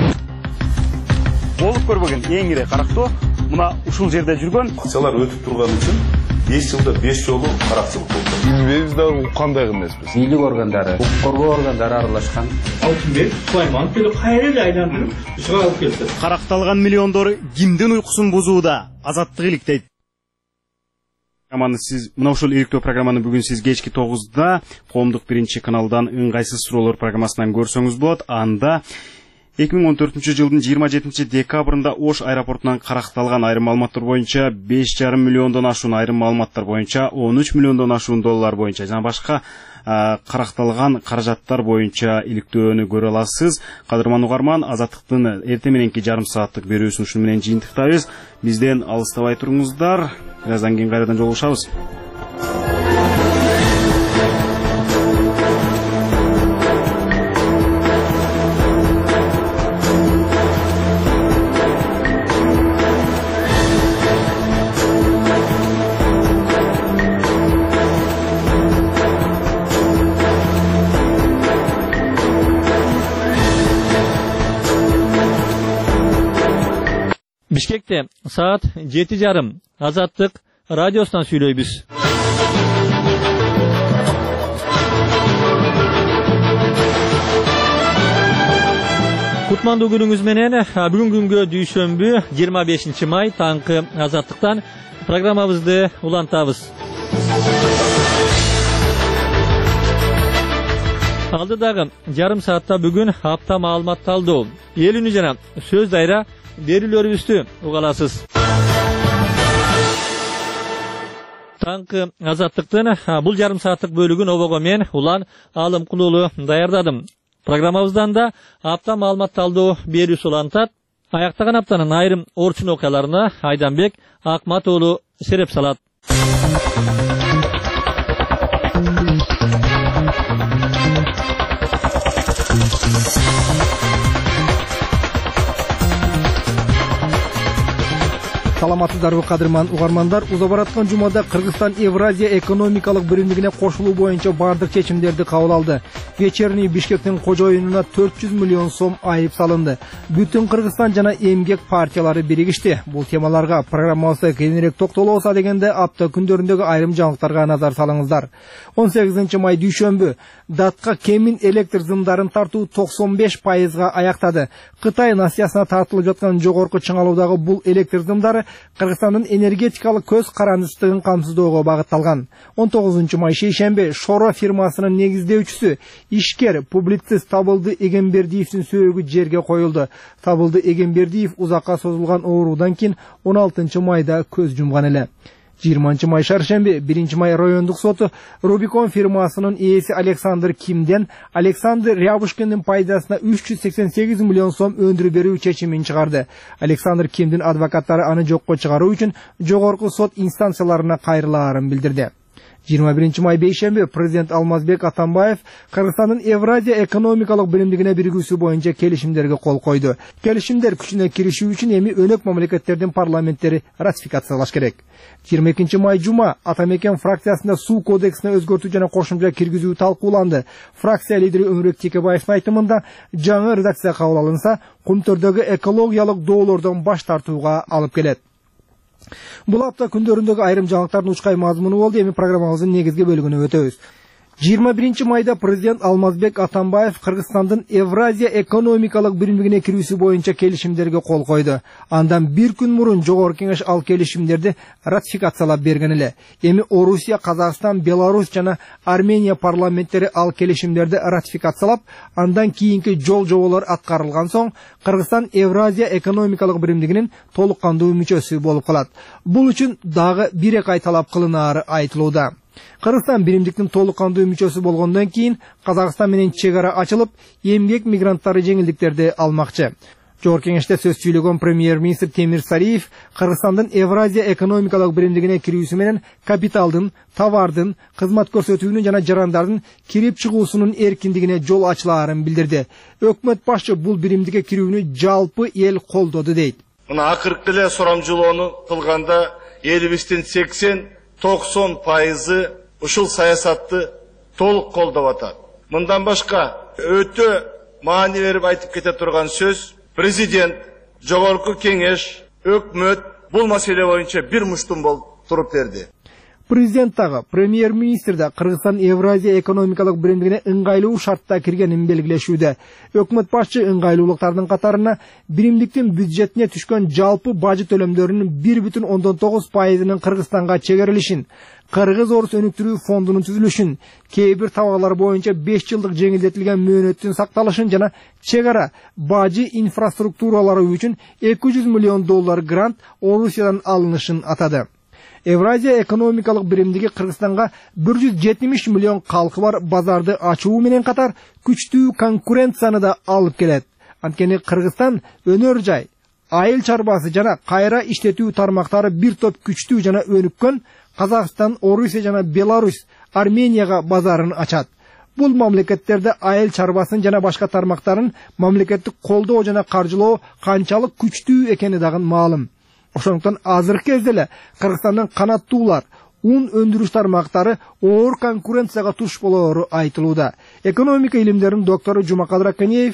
Болуп көрбөгөн эң ири карактоо мына ушул жерде жүргөн акциялар өтүп турган үчүн беш жылда беш жолу каракчылык болду. Билбейбиз да уккандай эмеспиз. Бийлик органдары, укук коргоо органдары аралашкан. Алтынбек Сулайман келип кайра эле айландырып ушуга алып келди. Каракталган миллиондор кимдин уйкусун бузууда? Азаттык иликтейт. Программаны сиз мына ушул иликтөө программаны бүгүн сиз кечки тогузда Коомдук биринчи каналдан ыңгайсыз суроолор программасынан көрсөңүз болот. Анда эки миң он төртүнчү жылдын жыйырма жетинчи декабрында Ош аэропортунан каракталган айрым маалыматтар боюнча беш жарым миллиондон ашуун, айрым маалыматтар боюнча он үч миллиондон ашуун доллар боюнча жана башка каракталган каражаттар боюнча иликтөөнү көрө аласыз. Кадырман угарман, Азаттыктын эртең мененки жарым сааттык берүүсүн ушуну менен жыйынтыктайбыз. Бизден алыстабай туруңуздар. Бираздан кийин кайрадан жолугушабыз. Бишкекте саат жети жарым Азаттык радиосунан сүйлөйбүз. Кутмандуу күнүңүз менен бүгүнкү күнгө дүйшөмбү жыйырма бешинчи май таңкы Азаттыктан программабызды улантабыз. Алдыдагы жарым саатта бүгүн апта маалымат талдоо, эл үнү жана сөз дайра берүүлөрүбүздү уга аласыз. Таңкы Азаттыктын бул жарым сааттык бөлүгүн обого мен Улан Алымкулуулу даярдадым. Программабыздан да апта маалымат талдоо берүүсү улантат. Аяктаган аптанын айрым орчун окуяларына Айданбек Акмат уулу сереп салат. Саламатсыздарбы кадырман угармандар, уза бараткан жумада Кыргызстан Евразия экономикалык биримдигине кошулуу боюнча бардык чечимдерди кабыл алды. Вечерний Бишкектин кожоюнуна төрт жүз миллион сом айып салынды. Бүтүн Кыргызстан жана эмгек партиялары биригишти. Бул темаларга программабызда кененирээк токтолобуз, дегенде апта күндөрүндөгү айрым жаңылыктарга назар салыңыздар. он сегизинчи май дүйшөмбү датка кемин электр зымдарын тартуу токсон беш пайызга аяктады. Кытай насиясына тартылып жаткан жогорку чыңалуудагы бул электр зымдары Кыргызстандын энергетикалык көз карандычтыгын камсыздоого багытталган. он тогузунчу май шейшемби Шоро фирмасынын негиздөөчүсү ишкер публицист Табылды Эгембердиевдин сөөгү жерге коюлду. Табылды Эгембердиев узакка созулган оорудан кийин он алтынчы майда көз жумган эле. жыйырманчы май шаршемби биринчи май райондук соту Рубикон фирмасынын ээси Александр Кимден Александр Рябушкиндин пайдасына үч жүз сексен сегиз миллион сом өндүрүп берүү чечимин чыгарды. Александр Кимдин адвокаттары аны жокко чыгаруу үчүн жогорку сот инстанцияларына кайрылаарын билдирди. жыйырма биринчи май бейшемби президент Алмазбек Атамбаев Кыргызстандын Евразия экономикалык биримдигине биригүүсү боюнча келишимдерге кол койду. Келишимдер күчүнө киришүү үчүн эми өнөк мамлекеттердин парламенттери ратификациялаш керек. жыйырма экинчи май жума Атамекен фракциясында суу кодексине өзгөртүү жана кошумча киргизүү талкууланды. Фракция лидери Өмүрбек Текебаевдин айтымында жаңы редакция кабыл алынса, кумтөрдөгү экологиялык доолордон баш тартууга алып келет. Бул апта күндөрүндөгү айрым жаңылыктардын учкай мазмуну болду. Эми программабыздын негизги бөлүгүнө өтөбүз. жыйырма биринчи майда президент Алмазбек Атамбаев Кыргызстандын Евразия экономикалык биримдигине кирүүсү боюнча келишимдерге кол койду. Андан бир күн мурун жогорку кеңеш ал келишимдерди ратификациялап берген эле. Эми Орусия, Казакстан, Беларусь жана Армения парламенттери ал келишимдерди ратификациялап, андан кийинки жол жоболор аткарылган соң Кыргызстан Евразия экономикалык биримдигинин толук кандуу мүчөсү болуп калат. Бул үчүн дагы бир эки ай талап кылынаары айтылууда. Кыргызстан биримдиктин толук кандуу мүчөсү болгондон кийин Казакстан менен чек ара ачылып, эмгек мигранттары жеңилдиктерди алмакчы. Жогорку кеңеште сөз сүйлөгөн премьер-министр Темир Сариев Кыргызстандын Евразия экономикалык биримдигине кирүүсү менен капиталдын, товардын, кызмат көрсөтүүнүн жана жарандардын кирип чыгуусунун эркиндигине жол ачылаарын билдирди. Өкмөт башчы бул биримдикке кирүүнү жалпы эл колдоду дейт. Мына акыркы эле сурамжылоону кылганда элибиздин сексен токсон пайызы ушул саясатты толук колдоп атат. Мындан башка өтө маани берип айтып кете турган сөз, президент, жогорку кеңеш, өкмөт бул маселе боюнча бир муштум болуп туруп берди. Президент дагы, премьер-министр да Кыргызстан Евразия экономикалык биримдигине ыңгайлуу шартта киргенин белгилешүүдө. Өкмөт башчы ыңгайлуулуктардын катарына биримдиктин бюджетине түшкөн жалпы бажы төлөмдөрүнүн бир бүтүн ондон тогуз пайызынын Кыргызстанга чегерилишин, Кыргыз-Орус өнүктүрүү фондунун түзүлүшүн, кээ бир табарлар боюнча беш жылдык жеңилдетилген мөөнөттүн сакталышын жана чек ара бажы инфраструктуралары үчүн эки жүз миллион доллар грант Орусиядан алынышын атады. Евразия экономикалык биримдиги Кыргызстанга бир жүз жетимиш миллион калкы бар базарды ачуу менен катар күчтүү конкуренцияны да алып келет. Анткени Кыргызстан өнөр жай, айыл чарбасы жана кайра иштетүү тармактары бир топ күчтүү жана өнүккөн Казакстан, Орусия жана Беларусь, Арменияга базарын ачат. Бул мамлекеттерде айыл чарбасын жана башка тармактарын мамлекеттик колдоо жана каржылоо канчалык күчтүү экени дагы маалым. Ошондуктан азыркы кезде эле Кыргызстандын канаттуулар, ун өндүрүш тармактары оор конкуренцияга туш болоору айтылууда. Экономика илимдеринин доктору Жумакадыр Аканеев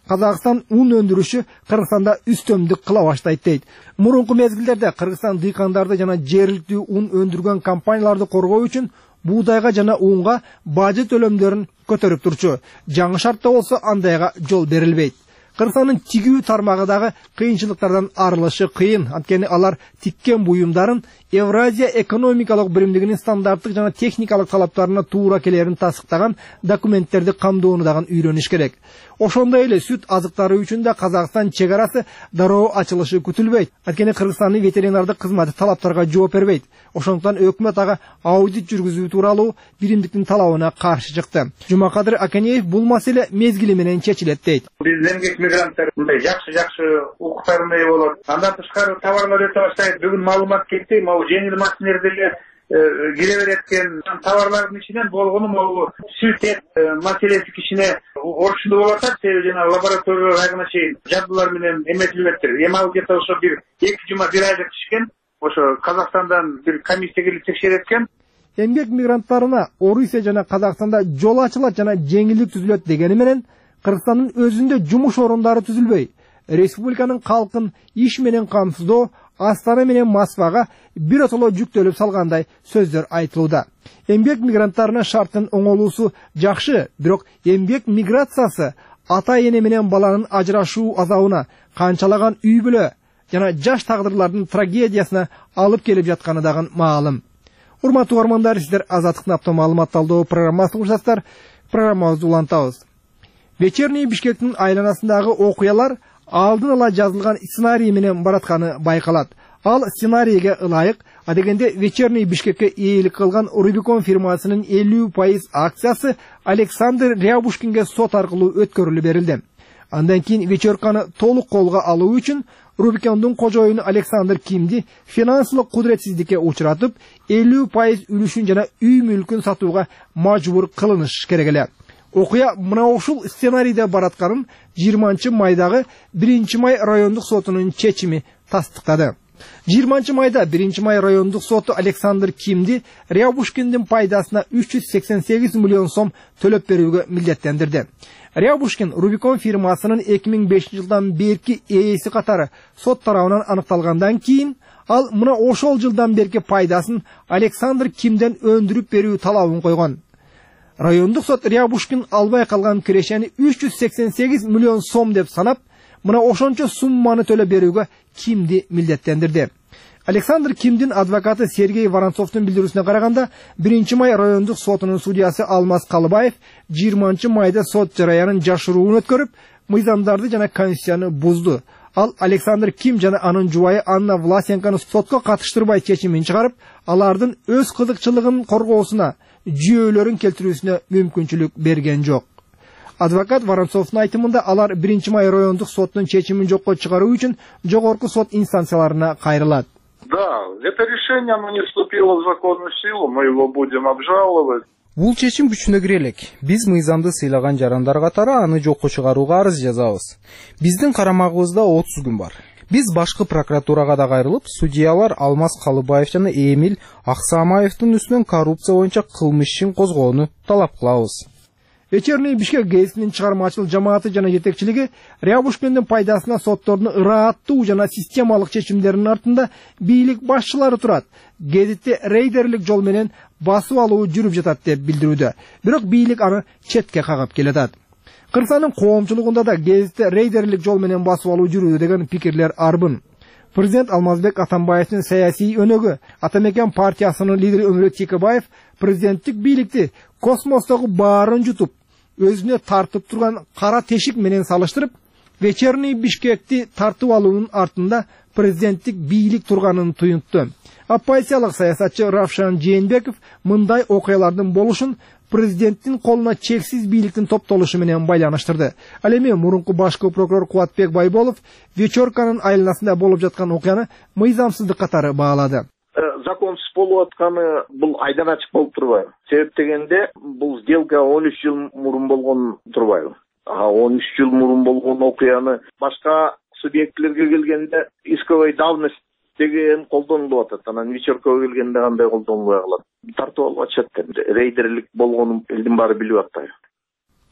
Казакстан ун өндүрүшү Кыргызстанда үстөмдүк кыла баштайт дейт. Мурунку мезгилдерде Кыргызстан дыйкандарды жана жергиликтүү ун өндүргөн компанияларды коргоо үчүн буудайга жана унга бажы төлөмдөрүн көтөрүп турчу. Жаңы шартта болсо андайга жол берилбейт. Кыргызстандын тигүү тармагы дагы кыйынчылыктардан арылышы кыйын. Анткени алар тиккен буюмдарын Евразия экономикалык биримдигинин стандарттык жана техникалык талаптарына туура келерин тасыктаган документтерди камдоону дагы үйрөнүш керек. Ошондой эле сүт азыктары үчүн да Казакстан чек арасы дароо ачылышы күтүлбөйт. Анткени Кыргызстандын ветеринардык кызматы талаптарга жооп бербейт. Ошондуктан өкмөт ага аудит жүргүзүү тууралуу биримдиктин талабына каршы чыкты. Жумакадыр Акенеев бул маселе мезгили менен чечилет дейт. Биз эмгек мигранттар мындай жакшы жакшы укуктардын ээ болот. Андан тышкары товарлар өтө баштайт. Бүгүн маалымат кетти, могу жеңил машинелерге кире берет экен. Товарлардын ичинен болгону могу сүт эт маселеси кичине орчундуу болуп атат. Себеби жана лаборатория айгына чейин жабдуулар менен эметилбептир. Эми ал где-то ошо бир эки жума бир айда түшкөн. Ошо Казакстандан бир комиссия келип текшерет экен. Эмгек мигранттарына Орусия жана Казакстанда жол ачылат жана жеңилдик түзүлөт дегени менен Кыргызстандын өзүндө жумуш орундары түзүлбөй. Республиканын калкын иш менен камсыздоо Астана менен Москвага биротоло жүктөлүп салгандай сөздөр айтылууда. Эмгек мигранттарына шарттын оңолуусу жакшы, бирок эмгек миграциясы ата эне менен баланын ажырашуу азабына, канчалаган үй бүлө жана жаш тагдырлардын трагедиясына алып келип жатканы дагы маалым. Урматтуу угармандар, сиздер Азаттыктын апта маалымат талдоо программасын угушасыздар. Программабызды улантабыз. Вечерний Бишкектин айланасындагы окуялар алдын ала жазылган сценарий менен баратканы байкалат. Ал сценарийге ылайык, адегенде Вечерний Бишкекке ээлик кылган Рубикон фирмасынын элүү пайыз акциясы Александр Рябушкинге сот аркылуу өткөрүлүп берилди. Андан кийин вечерканы толук колго алуу үчүн Рубикондун кожоюну Александр Кимди финансылык кудуретсиздикке учуратып, элүү пайыз үлүшүн жана үй мүлкүн сатууга мажбур кылыныш керек эле. Окуя мына ушул сценарийде баратканын жыйырманчы майдагы биринчи май райондук сотунун чечими тастыктады. жыйырманчы майда биринчи май райондук соту Александр Кимди Рябушкиндин пайдасына үч жүз сексен сегиз миллион сом төлөп берүүгө милдеттендирди. Рябушкин Рубикон фирмасынын эки миң бешинчи жылдан берки ээси катары сот тарабынан аныкталгандан кийин ал мына ошол жылдан берки пайдасын Александр Кимден өндүрүп берүү талабын койгон. Райондук сот Рябушкин албай калган кирешени үч жүз сексен сегиз миллион сом деп санап, мына ошончо сумманы төлөп берүүгө Кимди милдеттендирди. Александр Кимдин адвокаты Сергей Воронцовдун билдирүүсүнө караганда, биринчи май райондук сотунун судьясы Алмаз Калыбаев жыйырманчы майда сот жараянын жашыруун өткөрүп, мыйзамдарды жана конституцияны бузду. Ал Александр Ким жана анын жубайы Анна Власенканы сотко катыштырбай чечимин чыгарып, алардын өз кызыкчылыгын коргоосуна, жүйөлөрүн келтирүүсүнө мүмкүнчүлүк берген жок. Адвокат Воронцовдун айтымында алар биринчи май райондук соттун чечимин жокко чыгаруу үчүн жогорку сот инстанцияларына кайрылат. Да, это решение, оно не вступило в законную силу, мы его будем обжаловать. Бул чечим күчүнө кире элек. Биз мыйзамды сыйлаган жарандар катары аны жокко чыгарууга арыз жазабыз. Биздин карамагыбызда отуз күн бар. Биз башкы прокуратурага да кайрылып, судьялар Алмаз Калыбаев жана Эмиль Аксамаевдин үстүнөн коррупция боюнча кылмыш ишин козгоону талап кылабыз. Вечерний Бишкек гезитинин чыгармачыл жамааты жана жетекчилиги Рябушкиндин пайдасына соттордун ырааттуу жана системалык чечимдеринин артында бийлик башчылары турат. Гезитте рейдерлик жол менен басып алуу жүрүп жатат деп билдирүүдө. Бирок бийлик аны четке кагып келатат. Кыргызстандын коомчулугунда да гезитте рейдерлик жол менен басып алуу жүрүүдө деген пикирлер арбын. Президент Алмазбек Атамбаевдин саясий өнөгү, Атамекен партиясынын лидери Өмүрөт Текебаев президенттик бийликти космостогу баарын жутуп, өзүнө тартып турган кара тешик менен салыштырып, Вечерний Бишкекти тартып алуунун артында президенттик бийлик турганын туюнтту. Оппозициялык саясатчы Равшан Жээнбеков мындай окуялардын болушун президенттин колуна чексиз бийликтин топтолушу менен байланыштырды. Ал эми мурунку башкы прокурор Кубатбек Байболов Вечерканын айланасында болуп жаткан окуяны мыйзамсыздык катары баалады. Законсуз болуп атканы бул айдан ачык болуп турбайбы? Себеп дегенде бул сделка он үч жыл мурун болгон турбайбы? он үч жыл мурун болгон окуяны башка субъектлерге келгенде исковой давность деген колдонулуп атат. Анан вечеркага келгенде кандай колдонулбай калат? Тартып алып атышат. Рейдерлик болгонун элдин баары билип атпайбы.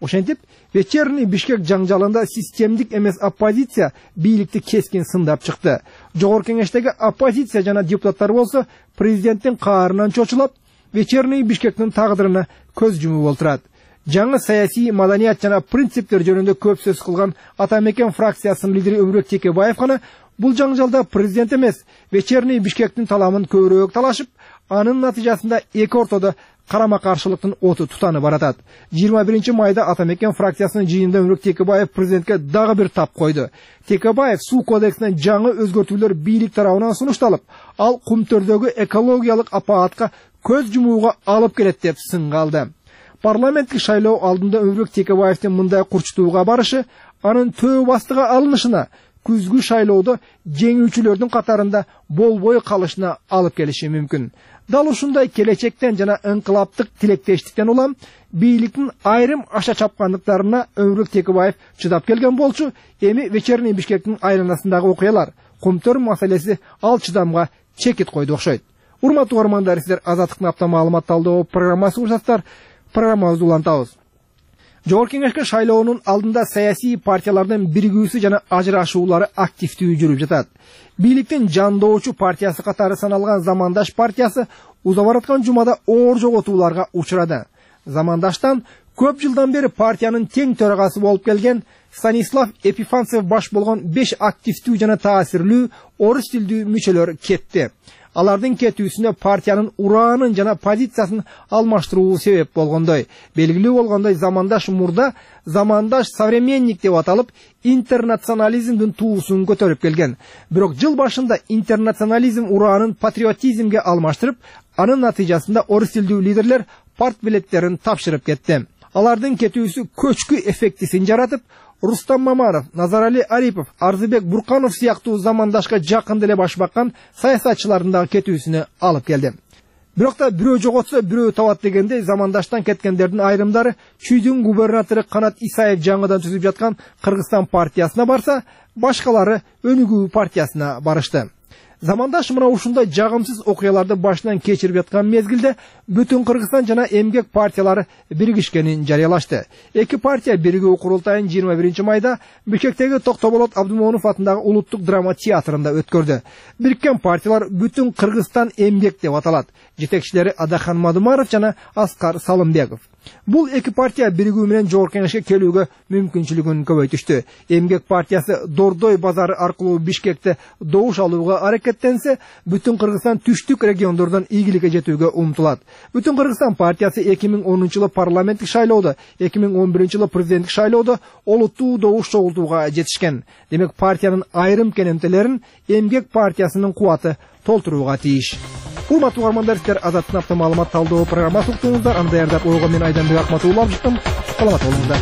Ошентип, вечерний Бишкек жаңжалында системдик эмес оппозиция бийликти кескин сындап чыкты. Жогорку кеңештеги оппозиция жана депутаттар болсо президенттин каарынан чочулап, вечерний Бишкектин тагдырына көз жумуп олтурат. Жаңы саясий маданият жана принциптер жөнүндө көп сөз кылган Атамекен фракциясынын лидери Өмүрөк Текебаев гана бул жаңжалда президент эмес, вечерний Бишкектин таламын көбүрөөк талашып, анын натыйжасында эки ортодо карама каршылыктын оту тутанып баратат. жыйырма биринчи майда Атамекен фракциясынын жыйынында Өмүрөк Текебаев президентке дагы бир тап койду. Текебаев суу кодексине жаңы өзгөртүүлөр бийлик тарабынан сунушталып, ал кумтөрдөгү экологиялык апаатка көз жумууга алып келет деп сынга алды. Парламенттик шайлоо алдында Өмүрөк Текебаевдин мындай курчтууга барышы анын төө бастыга алынышына, күзгү шайлоодо жеңүүчүлөрдүн катарында болбой калышына алып келиши мүмкүн. Дал ушундай келечектен жана ыңкылаптык тилектештиктен улам бийликтин айрым аша чапкандыктарына Өмүрөк Текебаев чыдап келген болчу, эми вечерний Бишкектин айланасындагы окуялар, кумтөр маселеси ал чыдамга чекит койду окшойт. Урматтуу угармандар, сиздер Азаттыктын апта маалымат талдоо программасы урсаттар. Программабызды улантабыз. Жогорку кеңешке шайлоонун алдында саясий партиялардын биригүүсү жана ажырашуулары активдүү жүрүп жатат. Бийликтин жандоочу партиясы катары саналган Замандаш партиясы уза бараткан жумада оор жоготууларга учурады. Замандаштан көп жылдан бери партиянын тең төрагасы болуп келген Станислав Епифанцев баш болгон беш активдүү жана таасирлүү орус тилдүү мүчөлөр кетти. Алардын кетүүсүнө партиянын ураанын жана позициясын алмаштыруу себеп болгондой. Белгилүү болгондой, Замандаш мурда Замандаш современник деп аталып, интернационализмдин туусун көтөрүп келген. Бирок жыл башында интернационализм ураанын патриотизмге алмаштырып, анын натыйжасында орус тилдүү лидерлер парт билеттерин тапшырып кетти. Алардын кетүүсү көчкү эффектисин жаратып, Рустам Мамаров, Назарали Арипов, Арзыбек Бурканов сыяктуу Замандашка жакын деле баш баккан саясатчылардын дагы кетүүсүнө алып келди. Бирок да бирөө жоготсо бирөө табат дегендей, Замандаштан кеткендердин айрымдары Чүйдүн губернатору Канат Исаев жаңыдан түзүп жаткан Кыргызстан партиясына барса, башкалары Өнүгүү партиясына барышты. Замандаш мына ушундай жагымсыз окуяларды башынан кечирип жаткан мезгилде бүтүн Кыргызстан жана эмгек партиялары биригишкенин жарыялашты. Эки партия биригүү курултайын жыйырма биринчи майда Бишкектеги Токтоболот Абдумомунов атындагы улуттук драма театрында өткөрдү. Бириккен партиялар бүтүн Кыргызстан эмгек деп аталат. Жетекчилери Адахан Мадумаров жана Аскар Салымбеков. Бул эки партия биригүү менен жогорку кеңешке келүүгө мүмкүнчүлүгүн көбөйтүштү. Эмгек партиясы Дордой базары аркылуу Бишкекте добуш алууга аракеттенсе, бүтүн Кыргызстан түштүк региондордон ийгиликке жетүүгө умтулат. Бүтүн Кыргызстан партиясы эки миң онунчу жылы парламенттик шайлоодо, эки миң он биринчи жылы президенттик шайлоодо олуттуу добуш чогултууга жетишкен. Демек партиянын айрым кенемтелерин Эмгек партиясынын кубаты толтурууга тийиш. Урматтуу угармандар, сиздер Азаттыктын апта маалымат талдоо программасы уктуңуздар. Аны даярдап ойгон мен Айданбек Акматов улап чыктым. Саламат болуңуздар.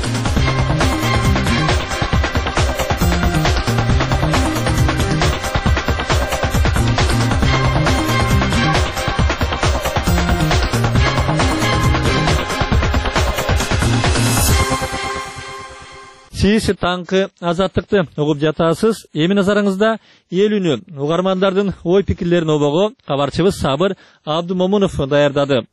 Сиз таңкы Азаттыкты угуп жатасыз. Эми назарыңызда эл үнү угармандардын ой пикирлерин обого кабарчыбыз Сабыр Абдумомунов даярдады.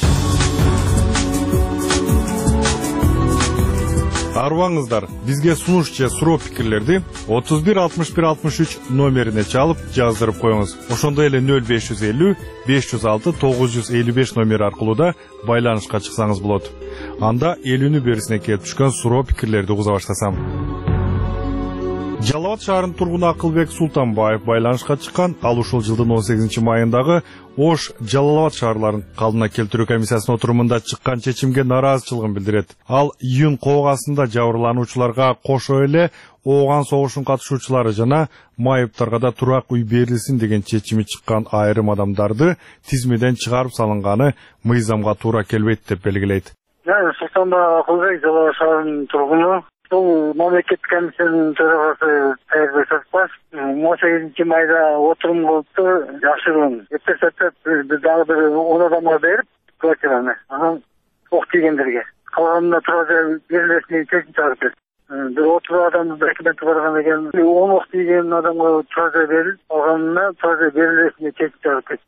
Арыбаңыздар, бизге сунуш же суроо пикирлерди отуз бир алтымыш бир алтымыш үч номерине чалып жаздырып коюңуз. Ошондой эле нөл беш жүз элүү беш жүз алты тогуз жүз элүү беш номери аркылуу да байланышка чыксаңыз болот. Анда эл үнү берисине келип түшкөн суроо пикирлерди угуза баштасам. Жалал Абад шаарынын тургуну Акылбек Султанбаев байланышка чыккан. Ал ушул жылдын он сегизинчи майындагы Ош Жалал Абад шаарларын калдына келтирүү комиссиясынын отурумунда чыккан чечимге нааразычылыгын билдирет. Ал июнь кобгасында жабырлануучуларга кошо эле ооган согушунун катышуучулары жана майыптарга да турак үй берилсин деген чечими чыккан айрым адамдарды тизмеден чыгарып салынганы мыйзамга туура келбейт деп белгилейт. Султанбаев Акылбек, Жалал Абад шаарынын тургуну. Бұл мамлекеттик комиссиянын төрагасы Кайырбек Сатпаш он сегизинчи майда отурум болупту, жакшыруун. Эптеп сатып дагы бир он адамга берип квартираны. Анан ок тийгендерге. Калганына тура жай берилесин чечим чыгарып берди. Бир отуз адамды документти барган экен. он ок тийген адамга тура жай берилип, калганына тура жай берилесин чечим чыгарып кетти.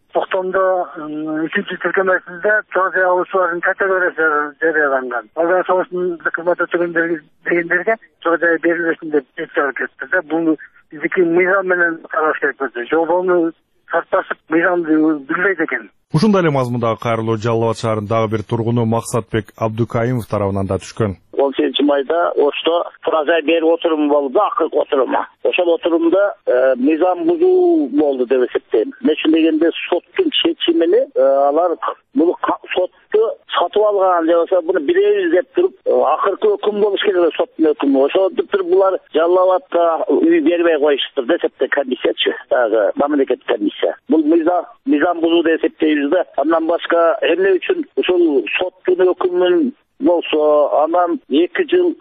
токтомдо үчүнчү тиркемесинде турак жай алуучулардын категориясы жарыяланган. Алар соңусун кызмат өтөгөндөр дегендерге турак жай берилбесин деп чечип кетти. Бул биздики мыйзам менен караш керек болчу. Жобону сарташып мыйзамды билбейт экен. Ушундай эле мазмундагы кайрылуу Жалал Абад шаарындагы бир тургуну Максатбек Абдукаимов тарабынан да түшкөн. он сегизинчи майда Ошто турак жай берип отурум болду, акыркы отуруму. Ошол отурумда мыйзам бузуу болду деп эсептейм. Эмне үчүн дегенде соттун чечимини алар бул сотту сатып алган же болбосо буну билебиз деп туруп акыркы өкүм болуш керек соттун өкүмү. Ошентип туруп булар Жалал Абадка үй бербей коюштур деп эсептейт комиссиячы, дагы мамлекеттик комиссия. Бул мыйзам мыйзам бузуу деп эсептейбиз да. Андан башка эмне үчүн ушул соттун өкүмүн болсо анан эки жыл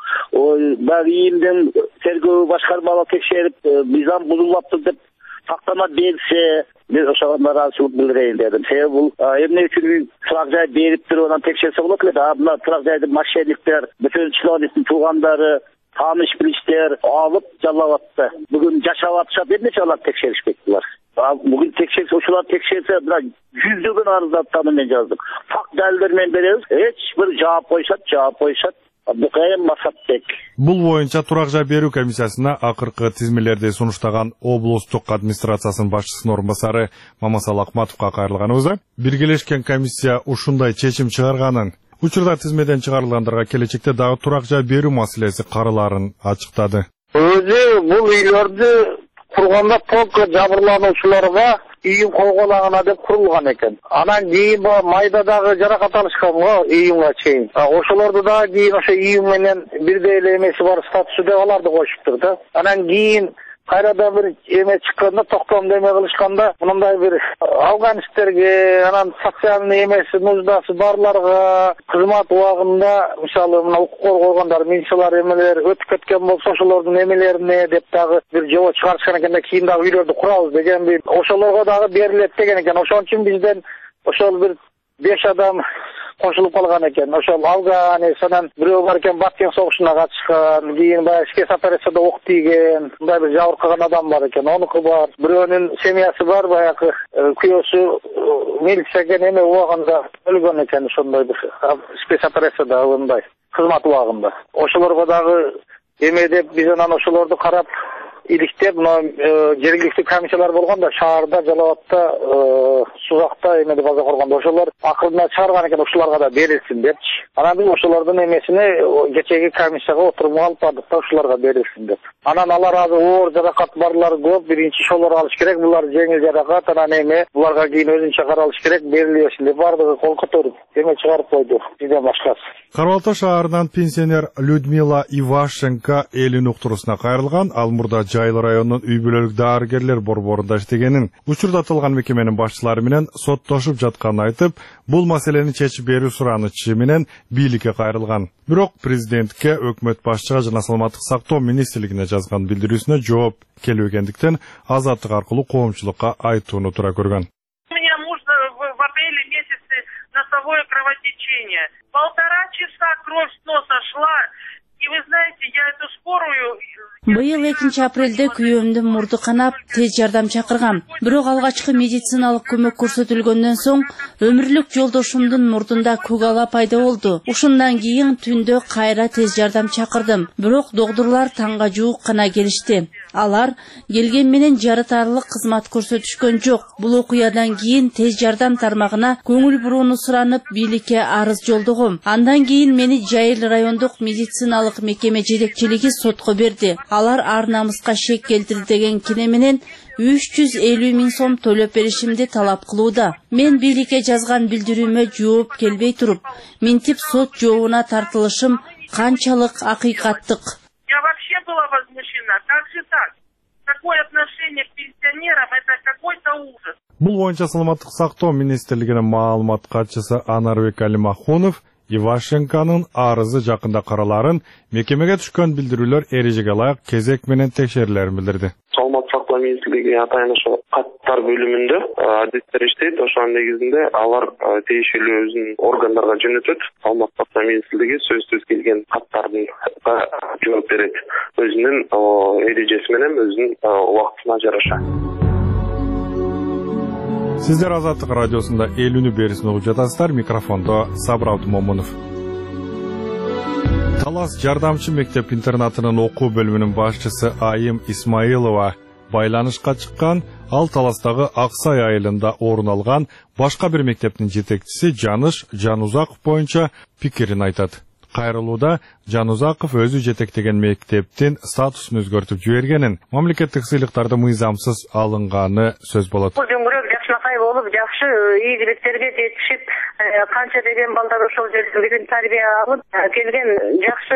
дагы ийимдин тергөө башкармалар текшерип мыйзам бузулуптур деп тактама берсе, мен ошого нараазычылык билдирейин дедим. Себеби бул эмне үчүн турак жай берип туруп анан текшерсе болот эле да. Мына турак жайды мошенниктер, бүтүн чиновниктин туугандары, тааныш билиштер алып Жалал Абадта бүгүн жашап атышат, эмнече алар текшеришпейт булар. Бүгүн текшерсе, ушулар текшерсе, мына жүздөгөн арыздарды мен жаздым. Факт далилдер менен беребиз, эч бир жаап коюшат, жаап коюшат. Абдукаим Максатбек. Бул боюнча турак жай берүү комиссиясына акыркы тизмелерди сунуштаган облустук администрациясынын башчысынын орун басары Мамасал Акматовго кайрылганыбызда, биргелешкен комиссия ушундай чечим чыгарганын, учурда тизмеден чыгарылгандарга келечекте дагы турак жай берүү маселеси караларын ачыктады. Өзү бул үйлөрдү курганда только жабырлануучуларга үйүн койголагына деп курулган экен. Анан кийин майда дагы жаракат алышкан го июнга чейин. Ошолорду дагы кийин ошо июн менен бирдей эле эмеси бар статусу деп аларды коюшуптур да. Анан кийин кайрадан бир эме чыкканда, токтом деме кылышканда, мындай бир афганисттерге, анан социальный эмеси нуждасы барларга кызмат убагында, мисалы мына укук коргогондар, милициялар эмелер өтүп кеткен болсо, ошолордун эмелерине деп дагы бир жобо чыгарышкан экен да, кийин дагы үйлөрдү курабыз деген бир ошолорго дагы берилет деген экен. Ошон үчүн бизден ошол бир беш адам кошулуп калган экен. Ошол Афганистан, анан бирөө бар экен Баткен согушуна катышкан, кийин баягы спец операцияда ок тийген, мындай бир жабыркаган адам бар экен. Онуку бар. Бирөөнүн семьясы бар, баягы күйөөсү милицияга эме убагында өлгөн экен, ошондой бир спец операцияда мындай кызмат убагында. Ошолорго дагы эме деп биз анан ошолорду карап иликтеп, мына жергиликтүү комиссиялар болгондо шаарда, Жалал Абадта, Сузакта эме деп база коргондо ошолор акырында чыгарган экен, ушуларга да берилсин депчи. Анан биз ошолордун эмесини кечеги комиссияга отурумга алып бардык да, ушуларга берилсин деп. Анан алар азыр оор жаракат барлар көп, биринчи ошолор алыш керек, булар жеңил жаракат, анан эме буларга кийин өзүнчө каралыш керек, берилбесин деп бардыгы кол көтөрүп эме чыгарып койду, бизден башкасы. Карабалта шаарынан пенсионер Людмила Ивашенко элин уктурусуна кайрылган, ал мурда Жайлы районунун үй бүлөлүк дарыгерлер борборунда иштегенин, учурда аталган мекеменин башчылары менен соттошуп жатканын айтып, бул маселени чечип берүү суранычы менен бийликке кайрылган. Бирок президентке, өкмөт башчыга жана саламаттык сактоо министрлигине жазган билдирүүсүнө жооп келбегендиктен Азаттык аркылуу коомчулукка айтууну туура көргөн. Мне нужно в апреле месяце носовое кровотечение. Полтора часа кровь с носа шла, и вы знаете, я эту скорую... Быйыл экинчи апрелде күйөөмдүн мурду канап, тез жардам чакыргам. Бирок алгачкы медициналык көмөк көрсөтүлгөндөн соң өмүрлүк жолдошумдун мурдунда көк ала пайда болду. Ушундан кийин түндө кайра тез жардам чакырдым. Бирок доктурлар таңга жуук гана келишти. Алар келген менен жарытарлык кызмат көрсөтүшкөн жок. Бул окуядан кийин тез жардам тармагына көңүл бурууну суранып, бийликке арыз жолдогом. Андан кийин мени Жайыл райондук медициналык мекеме жетекчилиги сотко берди. Алар ар намыска шек келтирди деген кине менен үч жүз элүү миң сом төлөп беришимди талап кылууда. Мен бийликке жазган билдирүүмө жооп келбей туруп, минтип сот жообуна тартылышым канчалык акыйкаттык. Я вообще была возмущена. Как же так? Такое отношение к пенсионерам, это какой-то ужас. Бул боюнча саламаттык сактоо министрлигинин маалымат катчысы Анарбек Алимахунов Ивашенконун арызы жакында караларын, мекемеге түшкөн билдирүүлөр эрежеге ылайык кезек менен текшерилерин билдирди. Саламаттык сактоо министрлиги атайын ошо каттар бөлүмүндө адистер иштейт. Ошонун негизинде алар тийиштүү өзүнүн органдарга жөнөтөт. Саламаттык сактоо министрлиги сөзсүз келген каттардын жооп берет. Өзүнүн эрежеси менен, өзүнүн убактысына жараша. Сиздер Азаттык радиосунда эл үнү берисин угуп жатасыздар. Микрофондо Сабыр Абдумомунов. Талас жардамчы мектеп интернатынын окуу бөлүмүнүн башчысы Айым Исмаилова байланышка чыккан, ал Таластагы Аксай айылында орун алган башка бир мектептин жетекчиси Жаныш Жанузаков боюнча пикирин айтат. Кайрылууда Жанузаков өзү жетектеген мектептин статусун өзгөртүп жибергенин, мамлекеттик сыйлыктарды мыйзамсыз алынганы сөз болот. Болуп жакшы ийгиликтерге жетишип, канча деген балдар ошол жерден тарбия алып келген жакшы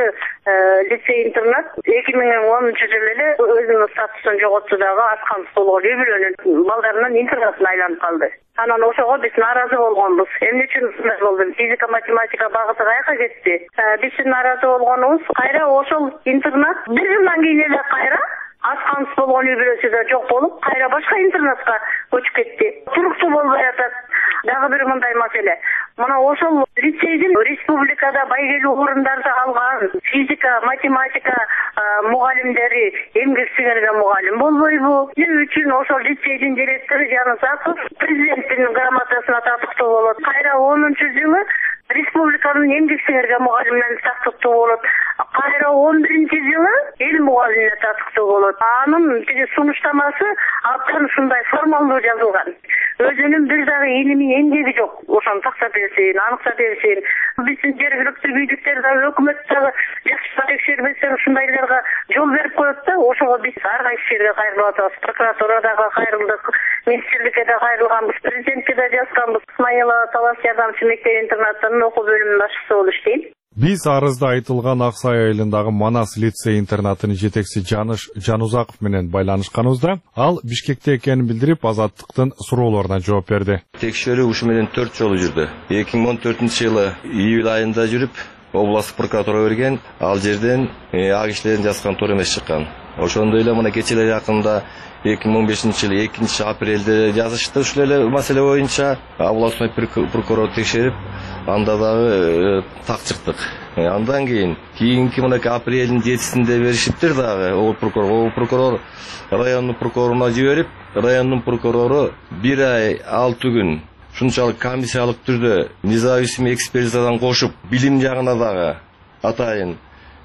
лицей интернат эки миң онунчу жылы эле өзүнүн статусун жоготту дагы аткан болгон үй бүлөнүн балдарынын интернатына айланып калды. Анан ошого биз нааразы болгонбуз. Эмне үчүн мындай болду? Физика, математика багыты каяка кетти? Биз нааразы болгонубуз, кайра ошол интернат бир жылдан кийин эле кайра асканс болгон үй бүлөсү да жок болуп, кайра башка интернатка көчүп кетти. Туруктуу болбой атат. Дагы бир мындай маселе. Мына ошол лицейдин республикада байгелүү орундарды алган физика, математика мугалимдери эмгек сиңирген мугалим болбойбу? Эмне үчүн ошол лицейдин директору Жанузаков президенттин грамотасына татыктуу болот? Кайра онунчу жылы республиканын эмгек сиңирген мугалимине татыктуу болот. Кайра он биринчи жылы эл мугалимине татыктуу болот. Анын тиги сунуштамасы абдан ушундай формалдуу жазылган. Өзүнүн бир дагы илимий эмгеги жок. Ошону тактап берсин, аныкта берсин. Биздин жергиликтүү бийликтер дагы өкмөт дагы жакшы текшербесе ушундайларга жол берип коет да, ошого биз ар кайсы жерге кайрылып атабыз. Прокуратурага кайрылдык, министрликке да кайрылганбыз, президентке да жазганбыз. Исмаилова Талас жардамчы мектеп интернатынын окуу бөлүмүнүн башчысы болуп иштейм. Биз арызда айтылган Аксай айылындагы Манас лицей интернатынын жетекчиси Жаныш Жанузаков менен байланышканыбызда, ал Бишкекте экенин билдирип, Азаттыктын суроолоруна жооп берди. Текшерүү ушу менен төрт жолу жүрдү. эки миң он төртүнчү жылы июль айында жүрүп, областтык прокуратура берген, ал жерден а кишилердин жазган туура эмес чыккан. Ошондой эле мына кечелер жакында эки миң он бешинчи жылы экинчи апрелде жазышты ушул эле маселе боюнча областной прокурор текшерип, анда дагы так чыктык. Андан кийин кийинки мына апрелдин жетисинде беришиптир дагы ол прокурор, ол прокурор райондун прокуроруна жиберип, райондун прокурору бир ай алты күн ушунчалык комиссиялык түрдө независимый экспертизадан кошуп, билим жагына дагы атайын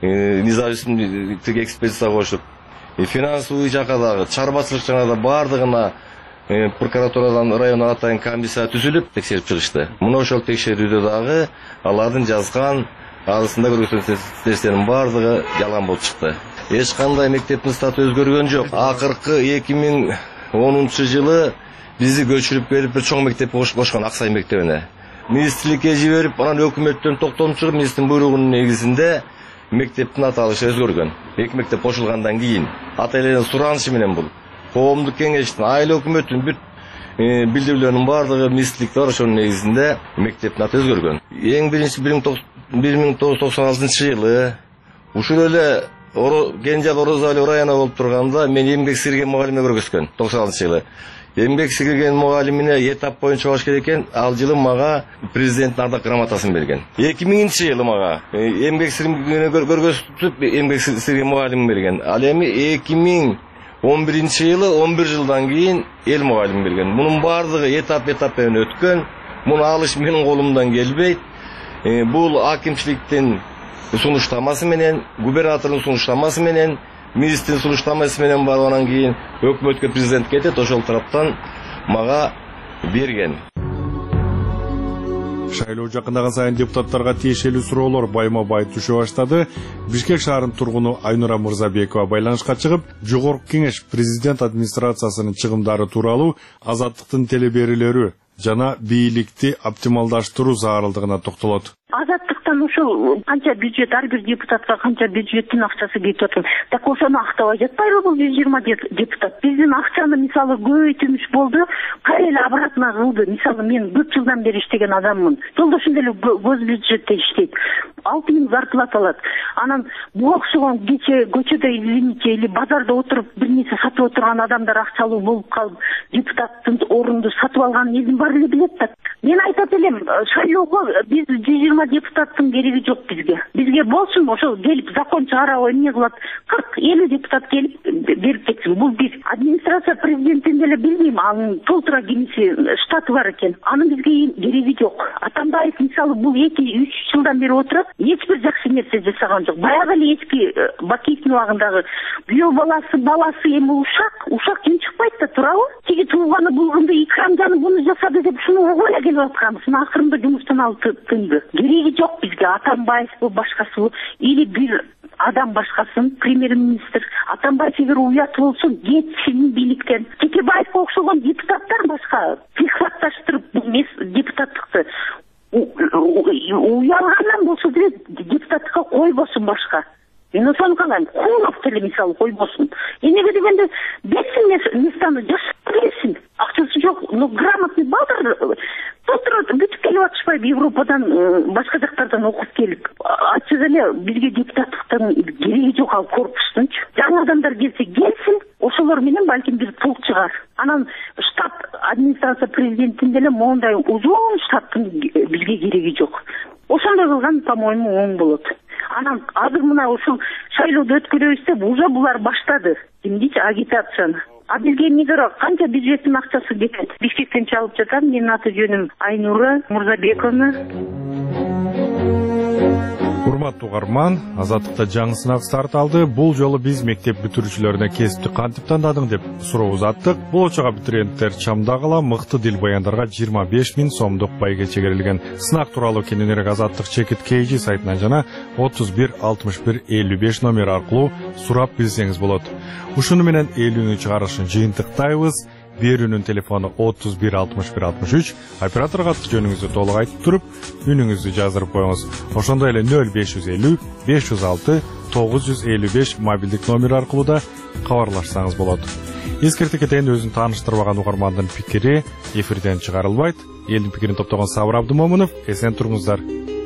независимый экспертиза кошуп, финансовый жакка дагы, чарбачылык жагына да бардыгына прокуратурадан районун атайын комиссия түзүлүп текшерип чыгышты. Мына ошол текшерүүдө дагы алардын жазган арызында көрсөтүлгөн нерселердин бардыгы жалган болуп чыкты. Эч кандай мектептин статусу өзгөргөн жок. Акыркы эки миң онунчу жылы бизди көчүрүп келип бир чоң мектеп кошкон Аксай мектебине. Министрликке жиберип, анан өкмөттөн токтом чыгып, министрдин буйругунун негизинде мектептин аталышы өзгөргөн. Эки мектеп кошулгандан кийин ата элдин суранышы менен бул коомдук кеңештин, айыл өкмөттүн бүт билдирүүлөрүнүн бардыгы министрликте бар, ошонун негизинде мектептин аты өзгөргөн. Эң биринчи бир миң тогуз жүз токсон алтынчы жылы ушул эле Кенжал Орозалиев району болуп турганда мен эмгек сиңирген мугалимге көргөзгөн токсон алтынчы жылы. Эмгек сиңирген мугалимине этап боюнча баш керек экен, ал жылы мага президенттин ардак грамотасын берген. эки миңинчи жылы мага эмгек сиңирген көргөзүп эмгек сиңирген мугалим берген. Ал эми эки миң он биринчи жылы он бир жылдан кийин эл мугалим берген. Мунун бардыгы этап-этап менен өткөн. Муну алыш менин колумдан келбейт. Бул акимчиликтин сунуштамасы менен, губернатордун сунуштамасы менен, министрдин сунуштамасы менен баргандан кийин өкмөткө президент кетет, ошол тараптан мага берген. Шайлоо жакындаган сайын депутаттарга тиешелүү суроолор байма-бай түшө баштады. Бишкек шаарынын тургуну Айнура Мырзабекова байланышка чыгып, жогорку кеңеш президент администрациясынын чыгымдары тууралуу Азаттыктын телеберүүлөрү жана бийликти оптималдаштыруу зарылдыгына токтолот. Азаттыктан ушул канча бюджет, ар бир депутатка канча бюджеттин акчасы кетип атат. Так ошону актабай жатпайбы бул жүз жыйырма депутат? Биздин акчаны мисалы көбөйтүмүш болду, кайра эле обратно кылды. Мисалы мен көп жылдан бери иштеген адаммын. Жолдошум деле гос бюджетте иштейт. алты миң зарплата алат. Анан буга окшогон кече көчөдө извините или базарда отуруп бир нерсе сатып отурган адамдар акчалуу болуп калып, депутаттын орунду сатып алганын элдин баары эле билет да. Мен айтат элем, шайлоого биз жүз жыйырма депутат депутаттын кереги жок бизге. Бизге болсун ошо келип закон чыгарабы эмне кылат? кырк элүү депутат келип берип кетсин. Бул бир администрация президентин деле билбейм, анын толтура кимиси штаты бар экен. Анын бизге кереги жок. Атамбаев мисалы бул эки үч жылдан бери отуруп, эч бир жакшы нерсе жасаган жок. Баягы эле эски Бакиевдин убагындагы күйөө баласы, баласы эми ушак, ушак жөн чыкпайт да турабы? Тиги тууганы булгунду икрамжаны буну жасады деп ушуну огой эле келип атканбыз. Акырында жумуштан алып тынды. Кереги жок бизге Атамбаев бу башкасы или бир адам башкасын, премьер-министр Атамбаев эгер уят болсун, кетсин бийликтен. Текебаевке окшогон депутаттар башка прихватташтырып депутаттыкты уялгандан болсо деле депутаттыкка койбосун башка. Мен ошону каалайм. Кулов деле мисалы койбосун. Эмнеге дегенде берсин местаны жашап берсин. Акчасы жок, но грамотный балдар толтуруп бүтүп келип атышпайбы Европадан, башка жактардан окуп келип. Ачык эле бизге депутаттыктын кереги жок ал корпустунчу. Жаңы адамдар келсе келсин, ошолор менен балким бир пул чыгар. Анан штат администрация президентин деле моундай узун штаттын бизге кереги жок. Ошондой кылган, по-моему, оң болот. Анан азыр мына ушул шайлоодо өткөрөбүз деп уже булар баштады. Эмнечи агитацияны. А бизге эмнеге канча бюджеттин акчасы кетет? Бишкектен чалып жатам. Менин аты жөнүм Айнура Мурзабековна. Урматтуу угарман, Азаттыкта жаңы сынак старт алды. Бул жолу биз мектеп бүтүрүүчүлөрүнө кесипти кантип тандадың деп суроо узаттык. Бул очого абитуриенттер чамдагыла мыкты дил баяндарга жыйырма беш миң сомдук байге чегерилген. Сынак тууралуу кененирээк Азаттык чекит кей жи сайтынан жана отуз бир алтымыш бир элүү беш номер аркылуу сурап билсеңиз болот. Ушуну менен элүүнү чыгарышын жыйынтыктайбыз. Берүүнүн телефону отуз бир алтымыш бир алтымыш үч. Операторго жөнүңүздү толук айтып туруп, үнүңүздү жаздырып коюңуз. Ошондой эле нөл беш жүз элүү беш жүз алты тогуз жүз элүү беш мобилдик номер аркылуу да кабарлашсаңыз болот. Эскертип кетейин, өзүн тааныштырбаган угармандын пикири эфирден чыгарылбайт. Элдин пикирин топтогон Сабыр Абдымомунов, эсен туруңуздар.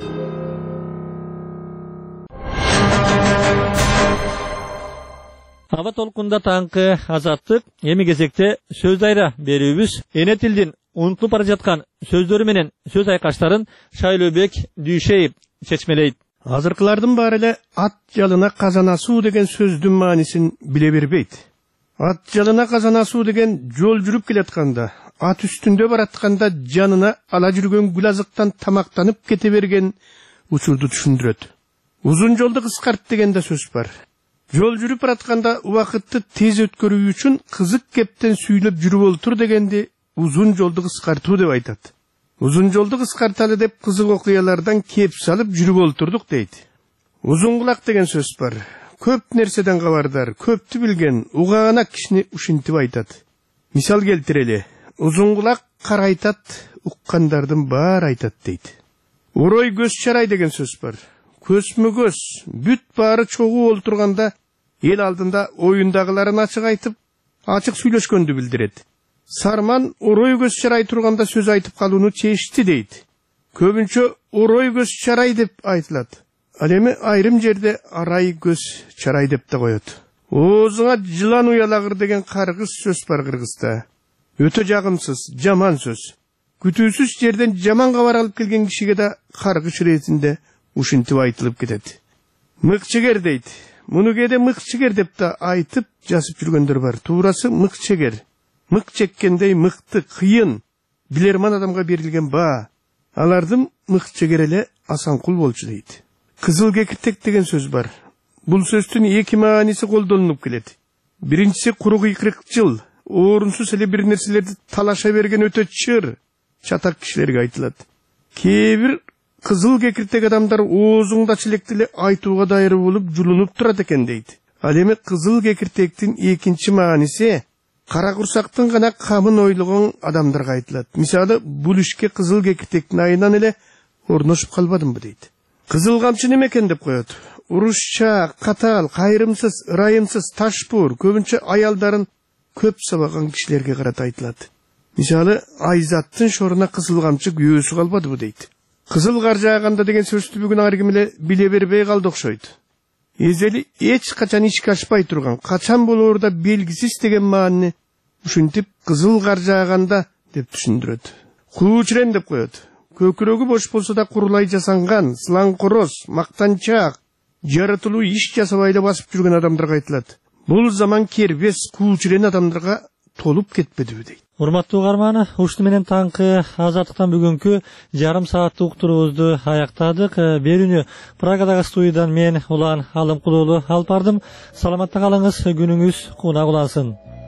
Аба толкунда таңкы Азаттык эми кезекте сөз айра берүүбүз. Эне тилдин унутулуп бара жаткан сөздөрү менен сөз айкаштарын Шайлообек Дүйшеев чечмелейт. Азыркылардын баары эле ат жалына казана суу деген сөздүн маанисин биле бербейт. Ат жалына казана суу деген жол жүрүп келатканда, ат үстүндө баратканда жанына ала жүргөн гүл азыктан тамактанып кете берген учурду түшүндүрөт. Узун жолду кыскарт деген да сөз бар. Жол жүрүп баратканда убакытты тез өткөрүү үчүн кызык кептен сүйлөп жүрүп олтур дегенди узун жолду кыскартуу деп айтат. Узун жолду кыскарталы деп кызык окуялардан кеп салып жүрүп олтурдук дейт. Узун кулак деген сөз бар. Көп нерседен кабардар, көптү билген, угаана кишини ушинтип айтат. Мисал келтирели. Узун кулак карайтат, уккандардын баары айтат дейт. Урой көз чарай деген сөз бар. Көзмө көз, бүт баары чогуу олтурганда эл алдында оюндагыларын ачык айтып, ачык сүйлөшкөндү билдирет. Сарман урой көз чарай турганда сөз айтып калууну чечти дейт. Көбүнчө урой көз чарай деп айтылат. Ал эми айрым жерде арай көз чарай деп да коет. Оозуңа жылан уялагыр деген каргыз сөз бар Кыргызда. Өтө жагымсыз, жаман сөз. Күтүүсүз жерден жаман кабар алып келген кишиге да каргыш иретинде ушинтип айтылып кетет. Мыкчыгер дейт. Муну кээде мыкчыгер деп да айтып жазып жүргөндөр бар. Туурасы мыкчыгер. Мык чеккендей мыкты, кыйын, билерман адамга берилген баа. Алардын мыкчыгер эле Асанкул болчу дейт. Кызыл кекиртек деген сөз бар. Бул сөздүн эки мааниси колдонулуп келет. Биринчиси куру кыйкырыкчыл, орунсуз эле бир нерселерди талаша берген өтө чыр, чатак кишилерге айтылат. Кээ бир кызыл кекиртек адамдар оозуңда чилектиле айтууга дайыр болуп жулунуп турат экен дейт. Ал эми кызыл кекиртектин экинчи мааниси кара курсактын гана камын ойлогон адамдарга айтылат. Мисалы, бул ишке кызыл кекиртектин айынан эле орношуп калбадымбы дейт. Кызыл камчы неме экен деп коет. Урушча, катал, кайрымсыз, ырайымсыз, ташпур, көбүнчө аялдарын көп сабаган кишилерге карата айтылат. Мисалы, Айзаттын шоруна кызыл камчы күйөөсү калбадыбы дейт. Кызыл кар жааганда деген сөздү бүгүн ар ким эле биле бербей калды окшойт. Эзели эч качан ишке ашпай турган, качан болоору да белгисиз деген маани ушинтип кызыл кар жааганда деп түшүндүрөт. Куучурен деп коет. көкірегі бош болса да құрылай жасанған сылаңқұрос, мақтанчақ, жаратылуу иш жасабайда басып жүрген адамдарға айтылады. Бұл заман кербес, кулчурен адамдарға толуп кетпедиби дейт. Урматтуу угарман, ушуну менен таңкы азаттыктан бүгүнкү жарым сааттык уктуруубузду аяктадык. Берүүнү Праgadагы студиядан мен Улан Алымкулуулу алып бардым. Саламатта калыңыз, күнүңүз кунак улансын.